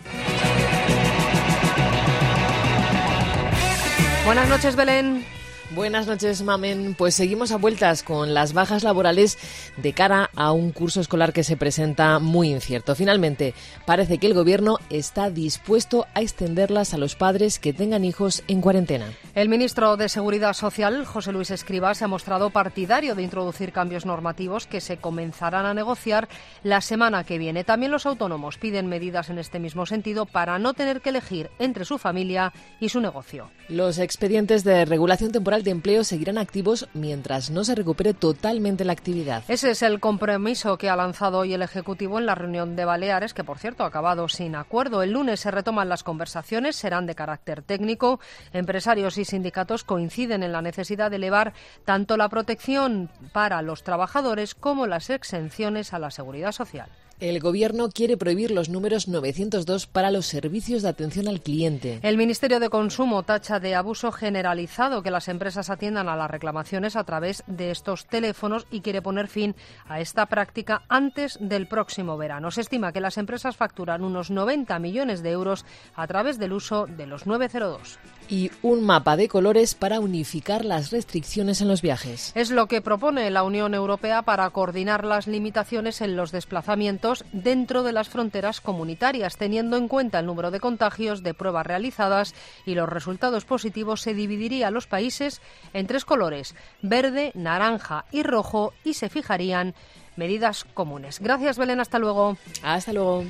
Buenas noches, Belén. Buenas noches, Mamen. Pues seguimos a vueltas con las bajas laborales de cara a un curso escolar que se presenta muy incierto. Finalmente, parece que el Gobierno está dispuesto a extenderlas a los padres que tengan hijos en cuarentena. El ministro de Seguridad Social, José Luis Escrivá, se ha mostrado partidario de introducir cambios normativos que se comenzarán a negociar la semana que viene. También los autónomos piden medidas en este mismo sentido para no tener que elegir entre su familia y su negocio. Los expedientes de regulación temporal Nacional de Empleo seguirán activos mientras no se recupere totalmente la actividad. Ese es el compromiso que ha lanzado hoy el Ejecutivo en la reunión de Baleares, que por cierto ha acabado sin acuerdo. El lunes se retoman las conversaciones, serán de carácter técnico. Empresarios y sindicatos coinciden en la necesidad de elevar tanto la protección para los trabajadores como las exenciones a la seguridad social. El Gobierno quiere prohibir los números 902 para los servicios de atención al cliente. El Ministerio de Consumo tacha de abuso generalizado que las empresas atiendan a las reclamaciones a través de estos teléfonos y quiere poner fin a esta práctica antes del próximo verano. Se estima que las empresas facturan unos 90 millones de euros a través del uso de los 902. Y un mapa de colores para unificar las restricciones en los viajes. Es lo que propone la Unión Europea para coordinar las limitaciones en los desplazamientos dentro de las fronteras comunitarias. Teniendo en cuenta el número de contagios, de pruebas realizadas y los resultados positivos, se dividiría a los países en 3 colores: verde, naranja y rojo, y se fijarían medidas comunes. Gracias, Belén. Hasta luego. Hasta luego.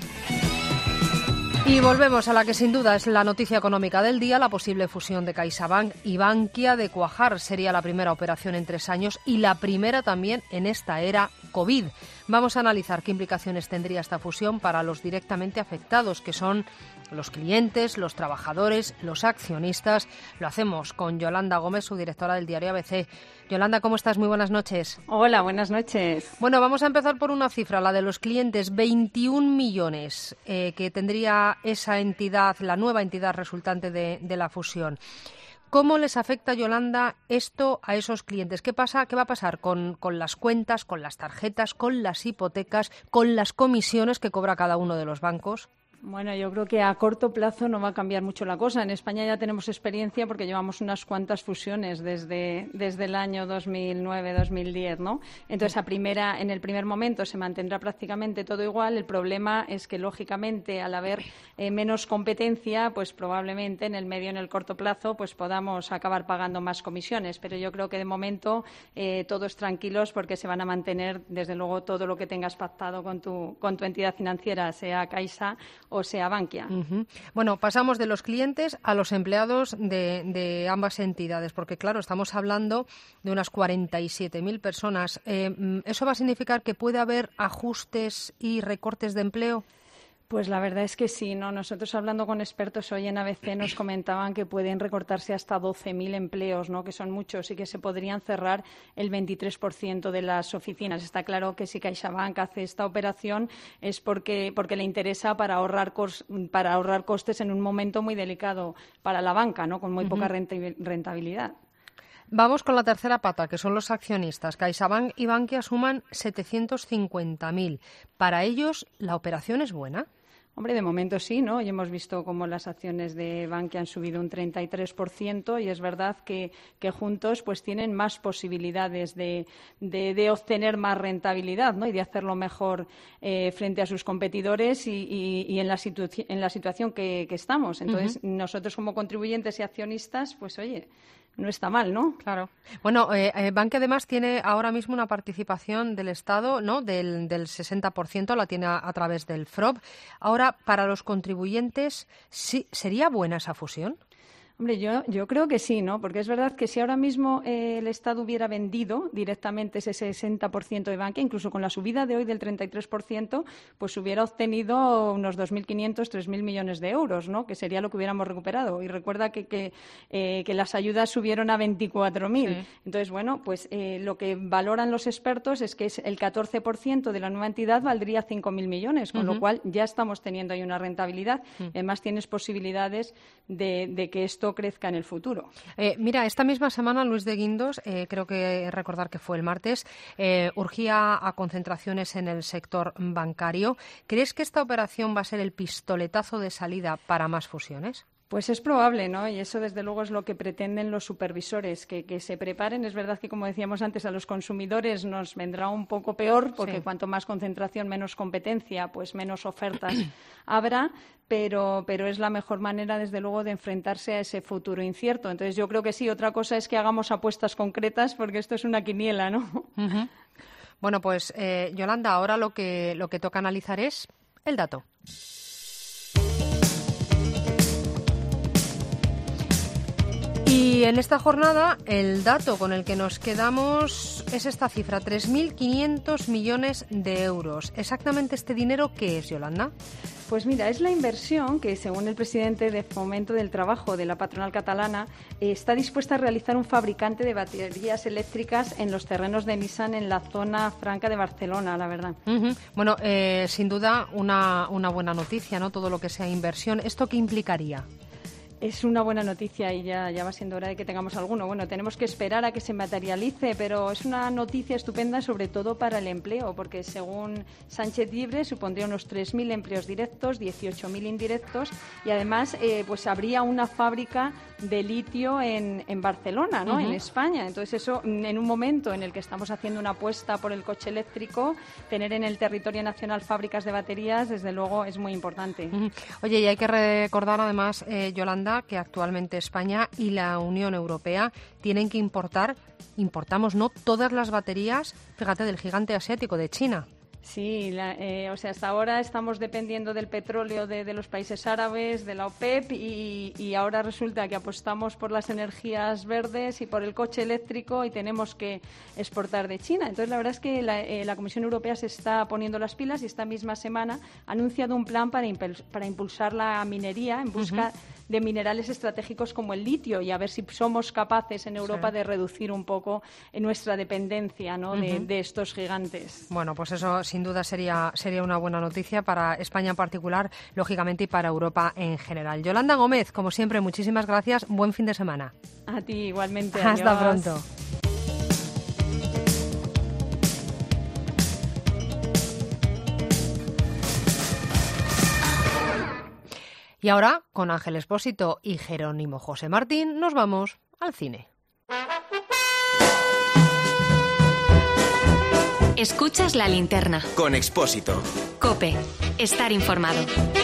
Y volvemos a la que sin duda es la noticia económica del día, la posible fusión de CaixaBank y Bankia. De cuajar, sería la primera operación en 3 años y la primera también en esta era COVID. Vamos a analizar qué implicaciones tendría esta fusión para los directamente afectados, que son los clientes, los trabajadores, los accionistas. Lo hacemos con Yolanda Gómez, su directora del diario ABC. Yolanda, ¿cómo estás? Muy buenas noches. Hola, buenas noches. Bueno, vamos a empezar por una cifra, la de los clientes. 21 millones que tendría esa entidad, la nueva entidad resultante de la fusión. ¿Cómo les afecta, Yolanda, esto a esos clientes? ¿Qué va a pasar con las cuentas, con las tarjetas, con las hipotecas, con las comisiones que cobra cada uno de los bancos? Bueno, yo creo que a corto plazo no va a cambiar mucho la cosa. En España ya tenemos experiencia porque llevamos unas cuantas fusiones desde el año 2009-2010, ¿no? Entonces, en el primer momento se mantendrá prácticamente todo igual. El problema es que, lógicamente, al haber menos competencia, pues probablemente en el medio y en el corto plazo pues podamos acabar pagando más comisiones. Pero yo creo que de momento todos tranquilos porque se van a mantener, desde luego, todo lo que tengas pactado con tu entidad financiera, sea Caixa o sea Bankia. Uh-huh. Bueno, pasamos de los clientes a los empleados de ambas entidades, porque claro, estamos hablando de unas 47.000 personas. ¿Eso va a significar que puede haber ajustes y recortes de empleo? Pues la verdad es que sí, ¿no? Nosotros hablando con expertos hoy en ABC nos comentaban que pueden recortarse hasta 12.000 empleos, ¿no? Que son muchos y que se podrían cerrar el 23% de las oficinas. Está claro que si CaixaBank hace esta operación es porque le interesa para ahorrar costes en un momento muy delicado para la banca, ¿no? Con muy poca rentabilidad. Vamos con la tercera pata, que son los accionistas. CaixaBank y Bankia suman 750.000. ¿Para ellos la operación es buena? Hombre, de momento sí, ¿no? Y hemos visto cómo las acciones de Bankia han subido un 33% y es verdad que juntos pues tienen más posibilidades de obtener más rentabilidad, ¿no? Y de hacerlo mejor frente a sus competidores y en la situación que estamos. Entonces, nosotros como contribuyentes y accionistas, pues oye, no está mal, ¿no? Claro. Bueno, Bankia además tiene ahora mismo una participación del Estado, ¿no? Del 60%, la tiene a través del FROB. Ahora, para los contribuyentes, ¿sí sería buena esa fusión? Hombre, yo creo que sí, ¿no? Porque es verdad que si ahora mismo el Estado hubiera vendido directamente ese 60% de Bankia, incluso con la subida de hoy del 33%, pues hubiera obtenido unos 2.500, 3.000 millones de euros, ¿no? Que sería lo que hubiéramos recuperado. Y recuerda que las ayudas subieron a 24.000. Sí. Entonces, bueno, pues lo que valoran los expertos es que el 14% de la nueva entidad valdría 5.000 millones, con lo cual ya estamos teniendo ahí una rentabilidad. Además, tienes posibilidades de que esto crezca en el futuro. Mira, esta misma semana Luis de Guindos, creo que recordar que fue el martes, urgía a concentraciones en el sector bancario. ¿Crees que esta operación va a ser el pistoletazo de salida para más fusiones? Pues es probable, ¿no? Y eso, desde luego, es lo que pretenden los supervisores, que se preparen. Es verdad que, como decíamos antes, a los consumidores nos vendrá un poco peor, porque cuanto más concentración, menos competencia, pues menos ofertas habrá, pero es la mejor manera, desde luego, de enfrentarse a ese futuro incierto. Entonces, yo creo que sí. Otra cosa es que hagamos apuestas concretas, porque esto es una quiniela, ¿no? Bueno, pues, Yolanda, ahora lo que toca analizar es el dato. Y Y en esta jornada el dato con el que nos quedamos es esta cifra, 3.500 millones de euros. ¿Exactamente este dinero qué es, Yolanda? Pues mira, es la inversión que, según el presidente de Fomento del Trabajo de la patronal catalana, está dispuesta a realizar un fabricante de baterías eléctricas en los terrenos de Nissan en la zona franca de Barcelona, la verdad. Bueno, sin duda una buena noticia, ¿no? Todo lo que sea inversión. ¿Esto qué implicaría? Es una buena noticia y ya va siendo hora de que tengamos alguno. Bueno, tenemos que esperar a que se materialice, pero es una noticia estupenda sobre todo para el empleo, porque según Sánchez Llibre supondría unos 3.000 empleos directos, 18.000 indirectos y además pues habría una fábrica de litio en Barcelona, ¿no? En España. Entonces eso, en un momento en el que estamos haciendo una apuesta por el coche eléctrico, tener en el territorio nacional fábricas de baterías, desde luego, es muy importante. Oye, y hay que recordar además, Yolanda, que actualmente España y la Unión Europea tienen que importamos no todas las baterías, fíjate, del gigante asiático de China. Sí, hasta ahora estamos dependiendo del petróleo de los países árabes, de la OPEP, y ahora resulta que apostamos por las energías verdes y por el coche eléctrico y tenemos que exportar de China. Entonces, la verdad es que la Comisión Europea se está poniendo las pilas y esta misma semana ha anunciado un plan para impulsar la minería en busca de minerales estratégicos como el litio y a ver si somos capaces en Europa de reducir un poco nuestra dependencia, ¿no? de estos gigantes. Bueno, pues eso sin duda sería una buena noticia para España en particular, lógicamente, y para Europa en general. Yolanda Gómez, como siempre, muchísimas gracias. Buen fin de semana. A ti igualmente. Hasta Adiós. pronto. Y ahora, con Ángel Expósito y Jerónimo José Martín, nos vamos al cine. Escuchas La Linterna. Con Expósito. COPE. Estar informado.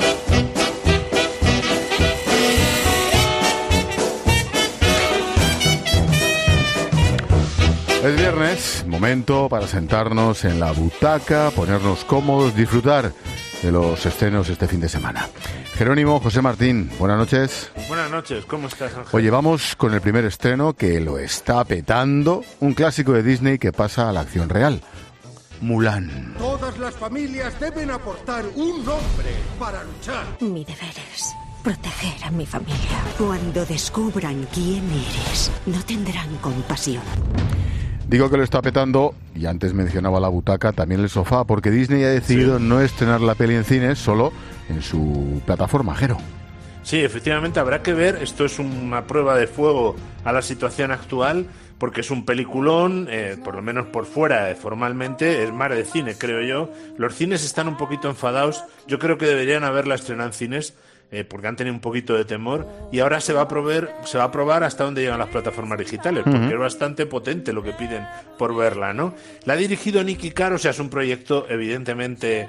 Es viernes, momento para sentarnos en la butaca, ponernos cómodos, disfrutar de los estrenos este fin de semana. Jerónimo José Martín, buenas noches. Buenas noches, ¿cómo estás, Ángel? Oye, vamos con el primer estreno que lo está petando, un clásico de Disney que pasa a la acción real. Mulan. Todas las familias deben aportar un nombre para luchar. Mi deber es proteger a mi familia. Cuando descubran quién eres, no tendrán compasión. Digo que lo está petando, y antes mencionaba la butaca, también el sofá, porque Disney ha decidido no estrenar la peli en cines, solo en su plataforma, Jero. Sí, efectivamente, habrá que ver, esto es una prueba de fuego a la situación actual, porque es un peliculón, por lo menos por fuera, formalmente, es mar de cine, creo yo. Los cines están un poquito enfadados, yo creo que deberían haberla estrenado en cines, porque han tenido un poquito de temor, y ahora se va a probar hasta dónde llegan las plataformas digitales, porque es bastante potente lo que piden por verla, ¿no? La ha dirigido Nicky Carr, o sea, es un proyecto evidentemente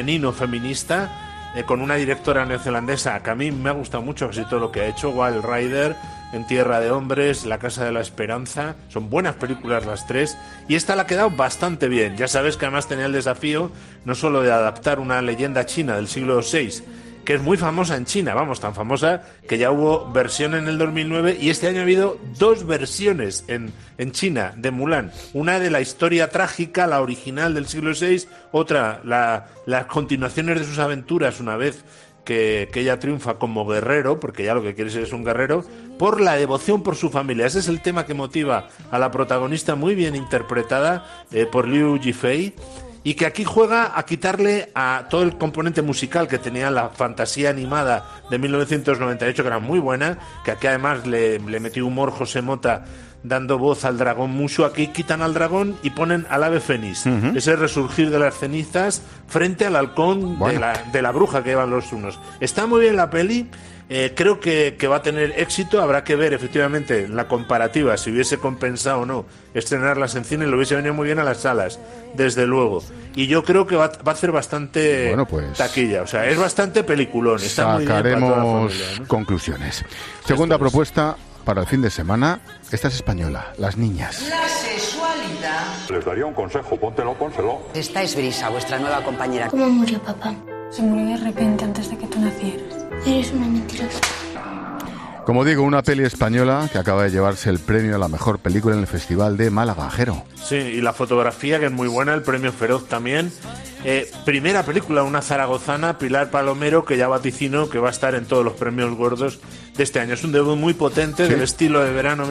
feminista, con una directora neozelandesa que a mí me ha gustado mucho casi todo lo que ha hecho, Wild Rider, En Tierra de Hombres, La Casa de la Esperanza, son buenas películas las tres, y esta la ha quedado bastante bien. Ya sabes que además tenía el desafío no solo de adaptar una leyenda china del siglo VI, que es muy famosa en China, vamos, tan famosa que ya hubo versión en el 2009 y este año ha habido 2 versiones en China de Mulan. Una de la historia trágica, la original del siglo VI, otra, las continuaciones de sus aventuras una vez que ella triunfa como guerrero, porque ya lo que quiere ser es un guerrero, por la devoción por su familia. Ese es el tema que motiva a la protagonista, muy bien interpretada por Liu Yifei, y que aquí juega a quitarle a todo el componente musical que tenía la fantasía animada de 1998, que era muy buena, que aquí además le metió humor José Mota dando voz al dragón Mushu. Aquí quitan al dragón y ponen al ave fénix, ese resurgir de las cenizas frente al halcón de la bruja que llevan los unos. Está muy bien la peli. Creo que va a tener éxito. Habrá que ver efectivamente la comparativa, si hubiese compensado o no estrenarlas en cine. Lo hubiese venido muy bien a las salas, desde luego, y yo creo que va a hacer bastante taquilla, o sea, es bastante peliculón. Está muy bien para toda la familia, ¿no? Conclusiones. Segunda propuesta para el fin de semana. Esta es española, Las Niñas. La sexualidad. Les daría un consejo, póntelo. Esta es Brisa, vuestra nueva compañera. ¿Cómo murió papá? Se murió de repente antes de que tú nacieras. Eres una mentirosa. Como digo, una peli española que acaba de llevarse el premio a la mejor película en el Festival de Málaga, Jero. Sí, y la fotografía, que es muy buena, el premio Feroz también. Primera película, una zaragozana, Pilar Palomero, que ya vaticinó que va a estar en todos los premios gordos de este año. Es un debut muy potente, ¿sí?, del estilo de Verano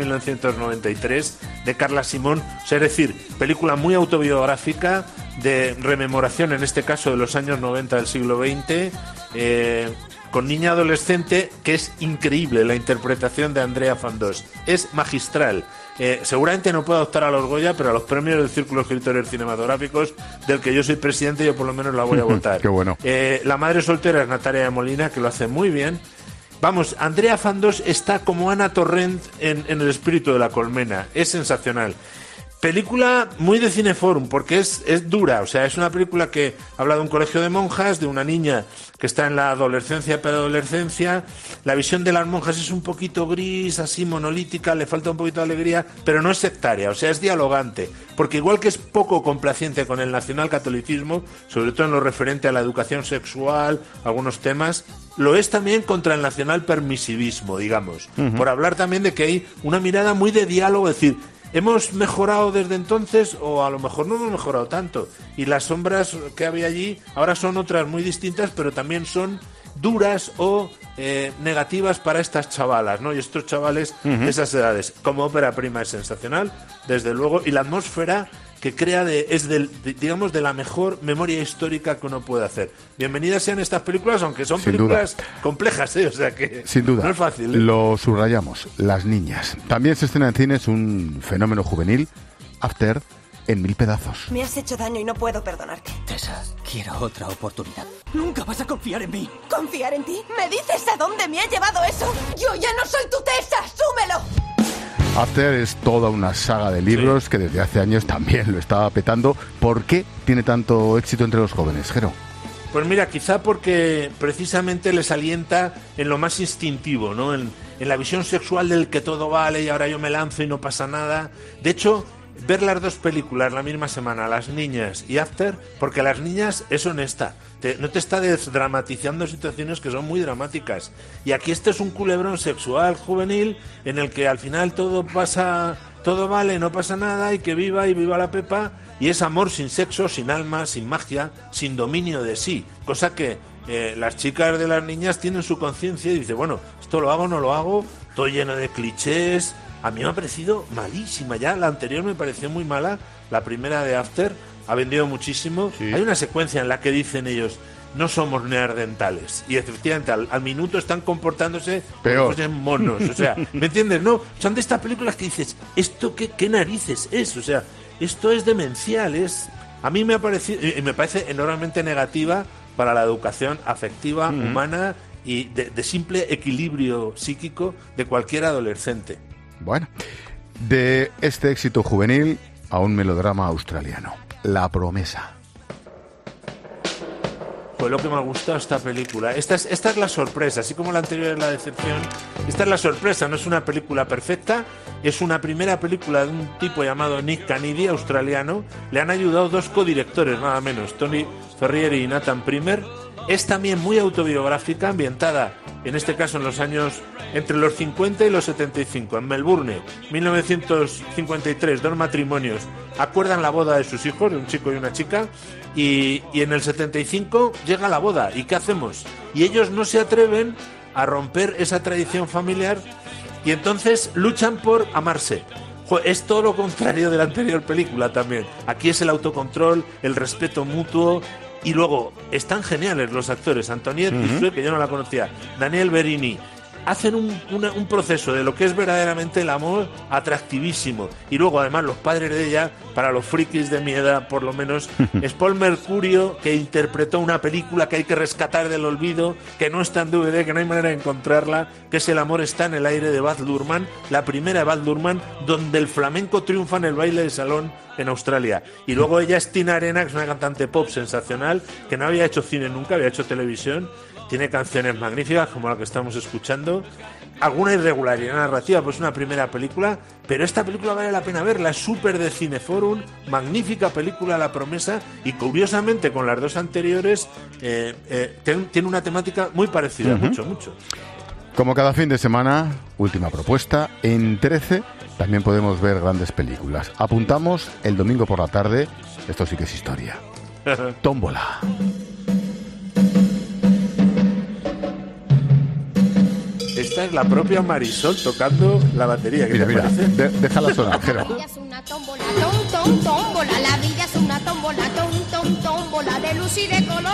1993, de Carla Simón. O sea, es decir, película muy autobiográfica, de rememoración, en este caso, de los años 90 del siglo XX, con niña adolescente, que es increíble la interpretación de Andrea Fandós. Es magistral. Seguramente no pueda optar a los Goya, pero a los premios del Círculo de Escritores Cinematográficos, del que yo soy presidente, yo por lo menos la voy a votar. Qué bueno. La madre soltera es Natalia de Molina, que lo hace muy bien. Vamos, Andrea Fandós está como Ana Torrent en El espíritu de la colmena. Es sensacional. Película muy de Cineforum, porque es dura. O sea, es una película que habla de un colegio de monjas, de una niña que está en la adolescencia, preadolescencia. La visión de las monjas es un poquito gris, así monolítica, le falta un poquito de alegría, pero no es sectaria, o sea, es dialogante. Porque igual que es poco complaciente con el nacionalcatolicismo, sobre todo en lo referente a la educación sexual, algunos temas, lo es también contra el nacional permisivismo, digamos. Por hablar también de que hay una mirada muy de diálogo, es decir, ¿hemos mejorado desde entonces o a lo mejor no hemos mejorado tanto? Y las sombras que había allí ahora son otras muy distintas, pero también son duras o negativas para estas chavalas, ¿no? Y estos chavales de esas edades. Como ópera prima es sensacional, desde luego, y la atmósfera que crea digamos, de la mejor memoria histórica que uno puede hacer. Bienvenidas sean estas películas, aunque son sin películas duda complejas, o sea que sin duda, no es fácil, ¿eh? Lo subrayamos, Las niñas. También se estrena en cines un fenómeno juvenil, After, en 1000 pedazos. Me has hecho daño y no puedo perdonarte. Tessa, quiero otra oportunidad. Nunca vas a confiar en mí. ¿Confiar en ti? ¿Me dices a dónde me ha llevado eso? ¡Yo ya no soy tu Tessa! ¡Súmelo! After es toda una saga de libros que desde hace años también lo estaba petando. ¿Por qué tiene tanto éxito entre los jóvenes, Jero? Pues mira, quizá porque precisamente les alienta en lo más instintivo, ¿no? En la visión sexual del que todo vale y ahora yo me lanzo y no pasa nada. De hecho, ver las dos películas la misma semana, Las niñas y After, porque Las niñas es honesta, no te está desdramatizando situaciones que son muy dramáticas. Y aquí este es un culebrón sexual juvenil en el que al final todo pasa, todo vale, no pasa nada, y que viva y viva la Pepa, y es amor sin sexo, sin alma, sin magia, sin dominio de sí, cosa que las chicas de Las niñas tienen su conciencia y dicen, bueno, esto lo hago, no lo hago, todo lleno de clichés. A mí me ha parecido malísima ya, la anterior me pareció muy mala, la primera de After ha vendido muchísimo. Sí. Hay una secuencia en la que dicen ellos, no somos neandertales, y efectivamente al minuto están comportándose peor, como monos, o sea, ¿me entiendes? No, son de estas películas que dices, ¿esto qué narices es? O sea, esto es demencial, a mí me ha parecido, y me parece enormemente negativa para la educación afectiva, humana y de simple equilibrio psíquico de cualquier adolescente. Bueno, de este éxito juvenil a un melodrama australiano, La promesa. Fue lo que me ha gustado esta película. Esta es la sorpresa, así como la anterior es la decepción. Esta es la sorpresa, no es una película perfecta, es una primera película de un tipo llamado Nick Canidi, australiano. Le han ayudado dos codirectores, nada menos, Tony Ferrieri y Nathan Primer. Es también muy autobiográfica, ambientada, en este caso en los años entre los 50 y los 75. En Melbourne, 1953, dos matrimonios acuerdan la boda de sus hijos, de un chico y una chica, y en el 75 llega la boda. ¿Y qué hacemos? Y ellos no se atreven a romper esa tradición familiar y entonces luchan por amarse. Es todo lo contrario de la anterior película también. Aquí es el autocontrol, el respeto mutuo. Y luego, están geniales los actores. Antoniette Bissuet, que yo no la conocía, Daniel Berini, hacen un proceso de lo que es verdaderamente el amor atractivísimo. Y luego, además, los padres de ella, para los frikis de mi edad, por lo menos, es Paul Mercurio, que interpretó una película que hay que rescatar del olvido, que no está en DVD, que no hay manera de encontrarla, que es El amor está en el aire, de Baz Luhrmann, la primera de Baz Luhrmann, donde el flamenco triunfa en el baile de salón en Australia. Y luego ella es Tina Arena, que es una cantante pop sensacional, que no había hecho cine nunca, había hecho televisión. Tiene canciones magníficas como la que estamos escuchando. Alguna irregularidad narrativa, pues una primera película, pero esta película vale la pena verla, es súper de Cineforum, magnífica película La promesa, y curiosamente con las dos anteriores tiene una temática muy parecida, mucho. Como cada fin de semana, última propuesta, en 13 también podemos ver grandes películas. Apuntamos el domingo por la tarde, esto sí que es historia. Tómbola. Esta es la propia Marisol tocando la batería. Mira, déjala sonar, Jero. La vida es una tómbola, tómbola. La vida es una tómbola, tómbola. De luz y de color.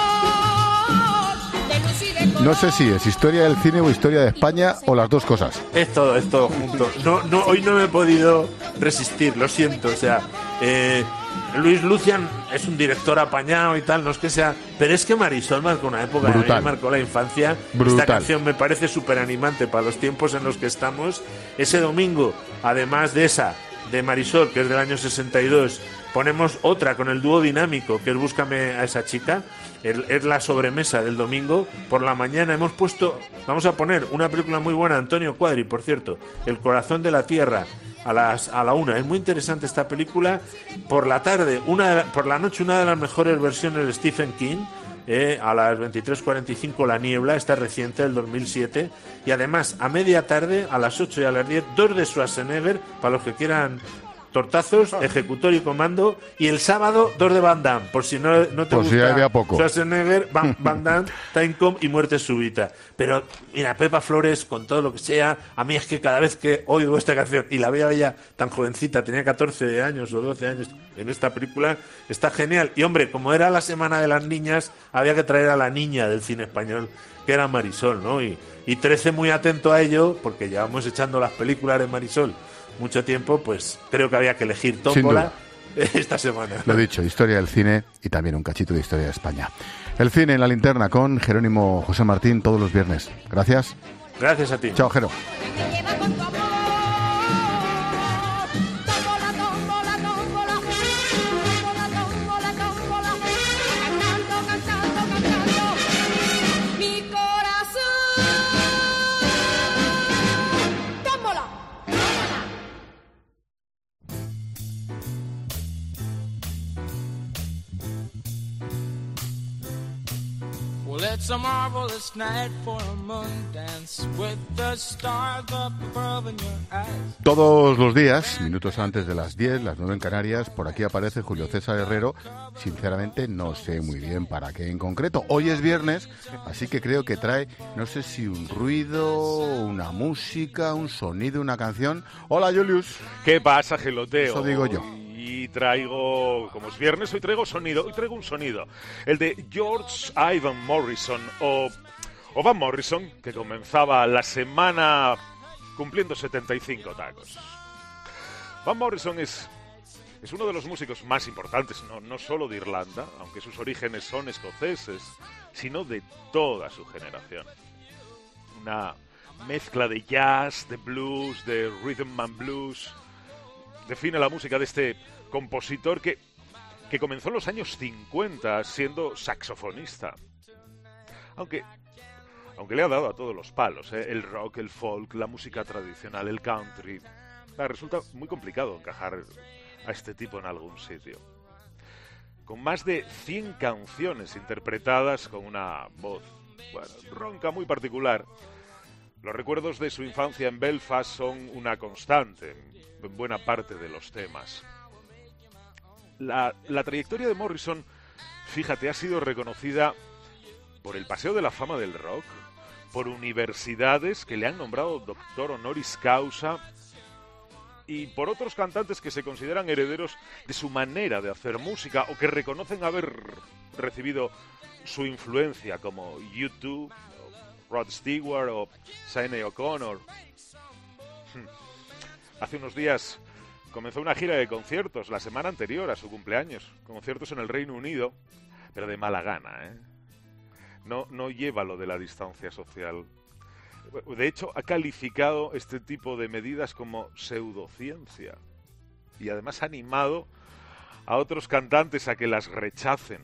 No sé si es historia del cine o historia de España o las dos cosas. Es todo junto. No, hoy no me he podido resistir, lo siento. O sea, Luis Lucian es un director apañado y tal, no es que sea... Pero es que Marisol marcó una época, brutal. Marcó la infancia. Brutal. Esta canción me parece súper animante para los tiempos en los que estamos. Ese domingo, además de esa, de Marisol, que es del año 62, ponemos otra con el dúo dinámico, que es Búscame a esa chica. Es la sobremesa del domingo. Por la mañana vamos a poner una película muy buena, Antonio Cuadri, por cierto, El corazón de la tierra, a la 1. Es muy interesante esta película. Por la tarde, por la noche, una de las mejores versiones de Stephen King, a las 23:45, La niebla, esta reciente, del 2007. Y además, a media tarde, a las 8 y a las 10, 2 de Schwarzenegger, para los que quieran tortazos, Ejecutor y Comando. Y el sábado, 2 de Van Damme, por si no te gusta. Si había poco. Schwarzenegger, Van Damme, Timecom y Muerte súbita. Pero mira, Pepa Flores, con todo lo que sea, a mí es que cada vez que oigo esta canción y la veo ella tan jovencita, tenía 14 años o 12 años en esta película, está genial. Y hombre, como era la semana de las niñas, había que traer a la niña del cine español, que era Marisol, ¿no? Y 13 muy atento a ello, porque llevamos echando las películas de Marisol mucho tiempo, pues creo que había que elegir tómbola esta semana. Lo dicho, historia del cine y también un cachito de historia de España. El cine en la linterna con Jerónimo José Martín todos los viernes. Gracias. Gracias a ti. Chao, Jero. It's a marvelous night for a moon dance with the stars up above in your eyes. Todos los días, minutos antes de las 10, las 9 en Canarias, por aquí aparece Julio César Herrero. Sinceramente no sé muy bien para qué en concreto. Hoy es viernes, así que creo que trae, no sé si un ruido, una música, un sonido, una canción. Hola, Julius. ¿Qué pasa, geloteo? Eso digo yo. Y traigo, como es viernes, hoy traigo un sonido, el de George Ivan Morrison, o Van Morrison, que comenzaba la semana cumpliendo 75 tacos. Van Morrison es uno de los músicos más importantes, no solo de Irlanda, aunque sus orígenes son escoceses, sino de toda su generación. Una mezcla de jazz, de blues, de rhythm and blues, define la música de este compositor que comenzó en los años 50 siendo saxofonista. Aunque le ha dado a todos los palos, el rock, el folk, la música tradicional, el country. Resulta muy complicado encajar a este tipo en algún sitio. Con más de 100 canciones interpretadas con una voz, ronca muy particular, los recuerdos de su infancia en Belfast son una constante en buena parte de los temas. La trayectoria de Morrison, fíjate, ha sido reconocida por el Paseo de la Fama del Rock, por universidades que le han nombrado doctor honoris causa y por otros cantantes que se consideran herederos de su manera de hacer música o que reconocen haber recibido su influencia, como U2, Rod Stewart o Sinéad O'Connor. Hace unos días comenzó una gira de conciertos, la semana anterior a su cumpleaños, conciertos en el Reino Unido, pero de mala gana, No lleva lo de la distancia social. De hecho, ha calificado este tipo de medidas como pseudociencia y además ha animado a otros cantantes a que las rechacen.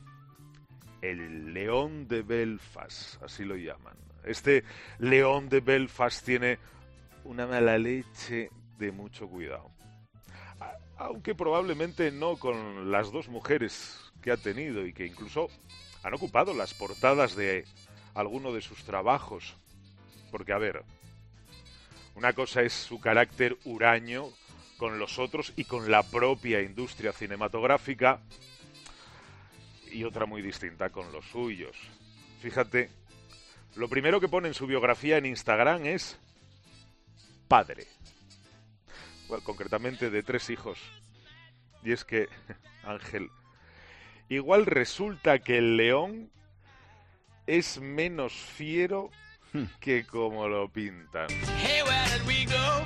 El León de Belfast, así lo llaman. Este León de Belfast tiene una mala leche de mucho cuidado. Aunque probablemente no con las dos mujeres que ha tenido y que incluso han ocupado las portadas de alguno de sus trabajos. Porque, a ver, una cosa es su carácter huraño con los otros y con la propia industria cinematográfica, y otra muy distinta con los suyos. Fíjate, lo primero que pone en su biografía en Instagram es padre. Bueno, concretamente de 3 hijos. Y es que, Ángel, igual resulta que el león es menos fiero que como lo pintan. Hey, where did we go?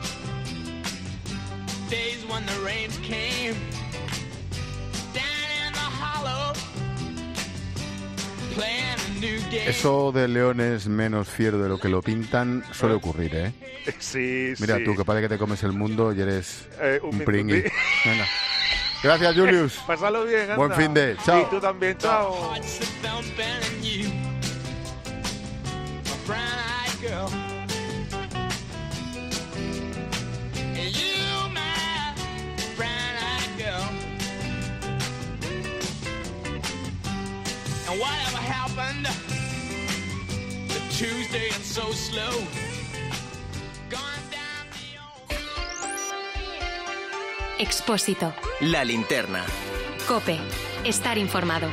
Days when the rains came. Down in the hollow. Playing a new game. Eso de león es menos fiero de lo que lo pintan suele ocurrir, ¿eh? Sí, Mira, sí. tú, que parece que te comes el mundo y eres un pringui. mindundi. Venga. Gracias, Julius. Pásalo bien, anda. Buen fin de. Chao. Y tú también, chao. Girl. And you, my brown-eyed girl. And whatever happened to Tuesday and so slow? Expósito. La linterna. COPE. Estar informado.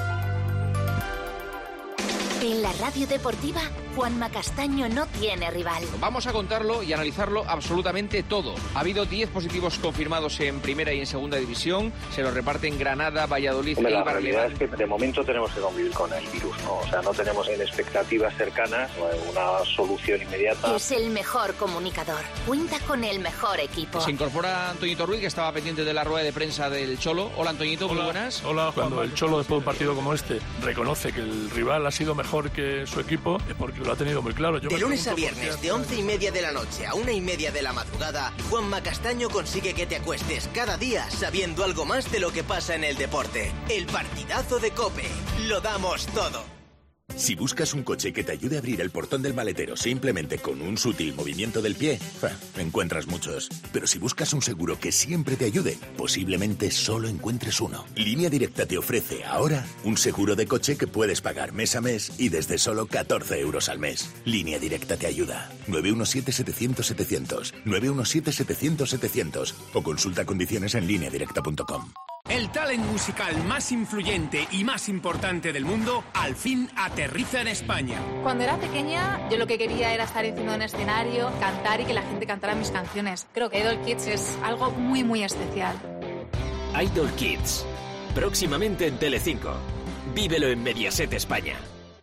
En la radio deportiva, Juanma Castaño no tiene rival. Vamos a contarlo y analizarlo absolutamente todo. Ha habido 10 positivos confirmados en primera y en segunda división. Se lo reparten Granada, Valladolid y La realidad es que de momento tenemos que convivir con el virus, ¿no? O sea, no tenemos en expectativas cercanas una solución inmediata. Es el mejor comunicador. Cuenta con el mejor equipo. Se incorpora Antoñito Ruiz, que estaba pendiente de la rueda de prensa del Cholo. Hola, Antoñito, muy buenas. Hola, cuando el Cholo, después de un partido como este, reconoce que el rival ha sido mejor que su equipo, es porque lo ha tenido muy claro. De lunes a viernes, de 11:30 de la noche a 1:30 de la madrugada, Juanma Castaño consigue que te acuestes cada día sabiendo algo más de lo que pasa en el deporte. El partidazo de COPE. Lo damos todo. Si buscas un coche que te ayude a abrir el portón del maletero simplemente con un sutil movimiento del pie, encuentras muchos. Pero si buscas un seguro que siempre te ayude, posiblemente solo encuentres uno. Línea Directa te ofrece ahora un seguro de coche que puedes pagar mes a mes y desde solo 14 euros al mes. Línea Directa te ayuda. 917-700-700. 917-700-700. O consulta condiciones en lineadirecta.com. El talent musical más influyente y más importante del mundo al fin aterriza en España. Cuando era pequeña, yo lo que quería era estar encima de un escenario, cantar y que la gente cantara mis canciones. Creo que Idol Kids es algo muy, muy especial. Idol Kids, próximamente en Telecinco. Vívelo en Mediaset España.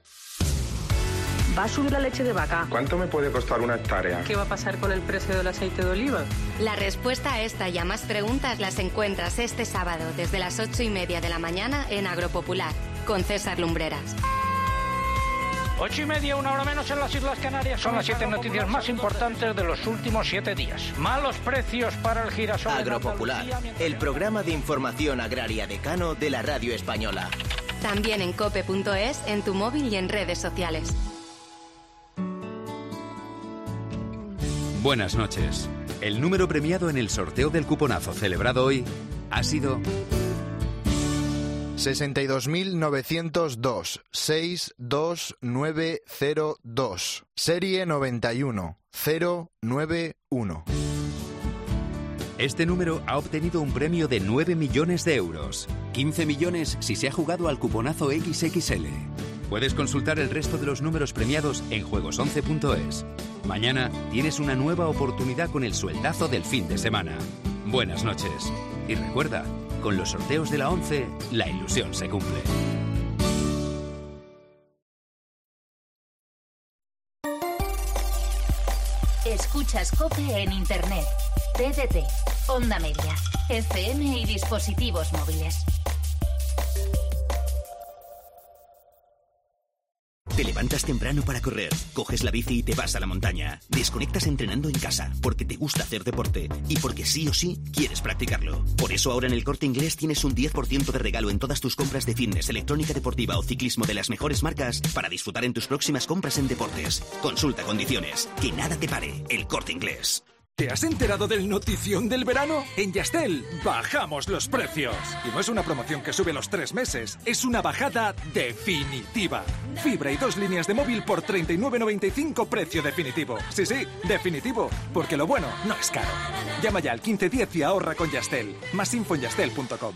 ¿Va a subir la leche de vaca? ¿Cuánto me puede costar una hectárea? ¿Qué va a pasar con el precio del aceite de oliva? La respuesta a esta y a más preguntas las encuentras este sábado desde las 8:30 de la mañana en Agropopular, con César Lumbreras. 8:30, una hora menos en las Islas Canarias. Son las 7 noticias más importantes de los últimos 7 días. Malos precios para el girasol. Agropopular, el programa de información agraria decano de la radio española. También en cope.es, en tu móvil y en redes sociales. Buenas noches. El número premiado en el sorteo del cuponazo celebrado hoy ha sido 62.902 62902, serie 91091. Este número ha obtenido un premio de 9 millones de euros. 15 millones si se ha jugado al cuponazo XXL. Puedes consultar el resto de los números premiados en juegos11.es. Mañana tienes una nueva oportunidad con el sueldazo del fin de semana. Buenas noches. Y recuerda, con los sorteos de la 11, la ilusión se cumple. Escuchas COPE en Internet, TDT, Onda Media, FM y dispositivos móviles. Te levantas temprano para correr, coges la bici y te vas a la montaña. Desconectas entrenando en casa, porque te gusta hacer deporte y porque sí o sí quieres practicarlo. Por eso ahora en el Corte Inglés tienes un 10% de regalo en todas tus compras de fitness, electrónica deportiva o ciclismo de las mejores marcas para disfrutar en tus próximas compras en deportes. Consulta condiciones. Que nada te pare. El Corte Inglés. ¿Te has enterado del notición del verano? En Yastel bajamos los precios. Y no es una promoción que sube los 3 meses, es una bajada definitiva. Fibra y 2 líneas de móvil por 39,95 precio definitivo. Sí, definitivo, porque lo bueno no es caro. Llama ya al 1510 y ahorra con Yastel. Más info en yastel.com.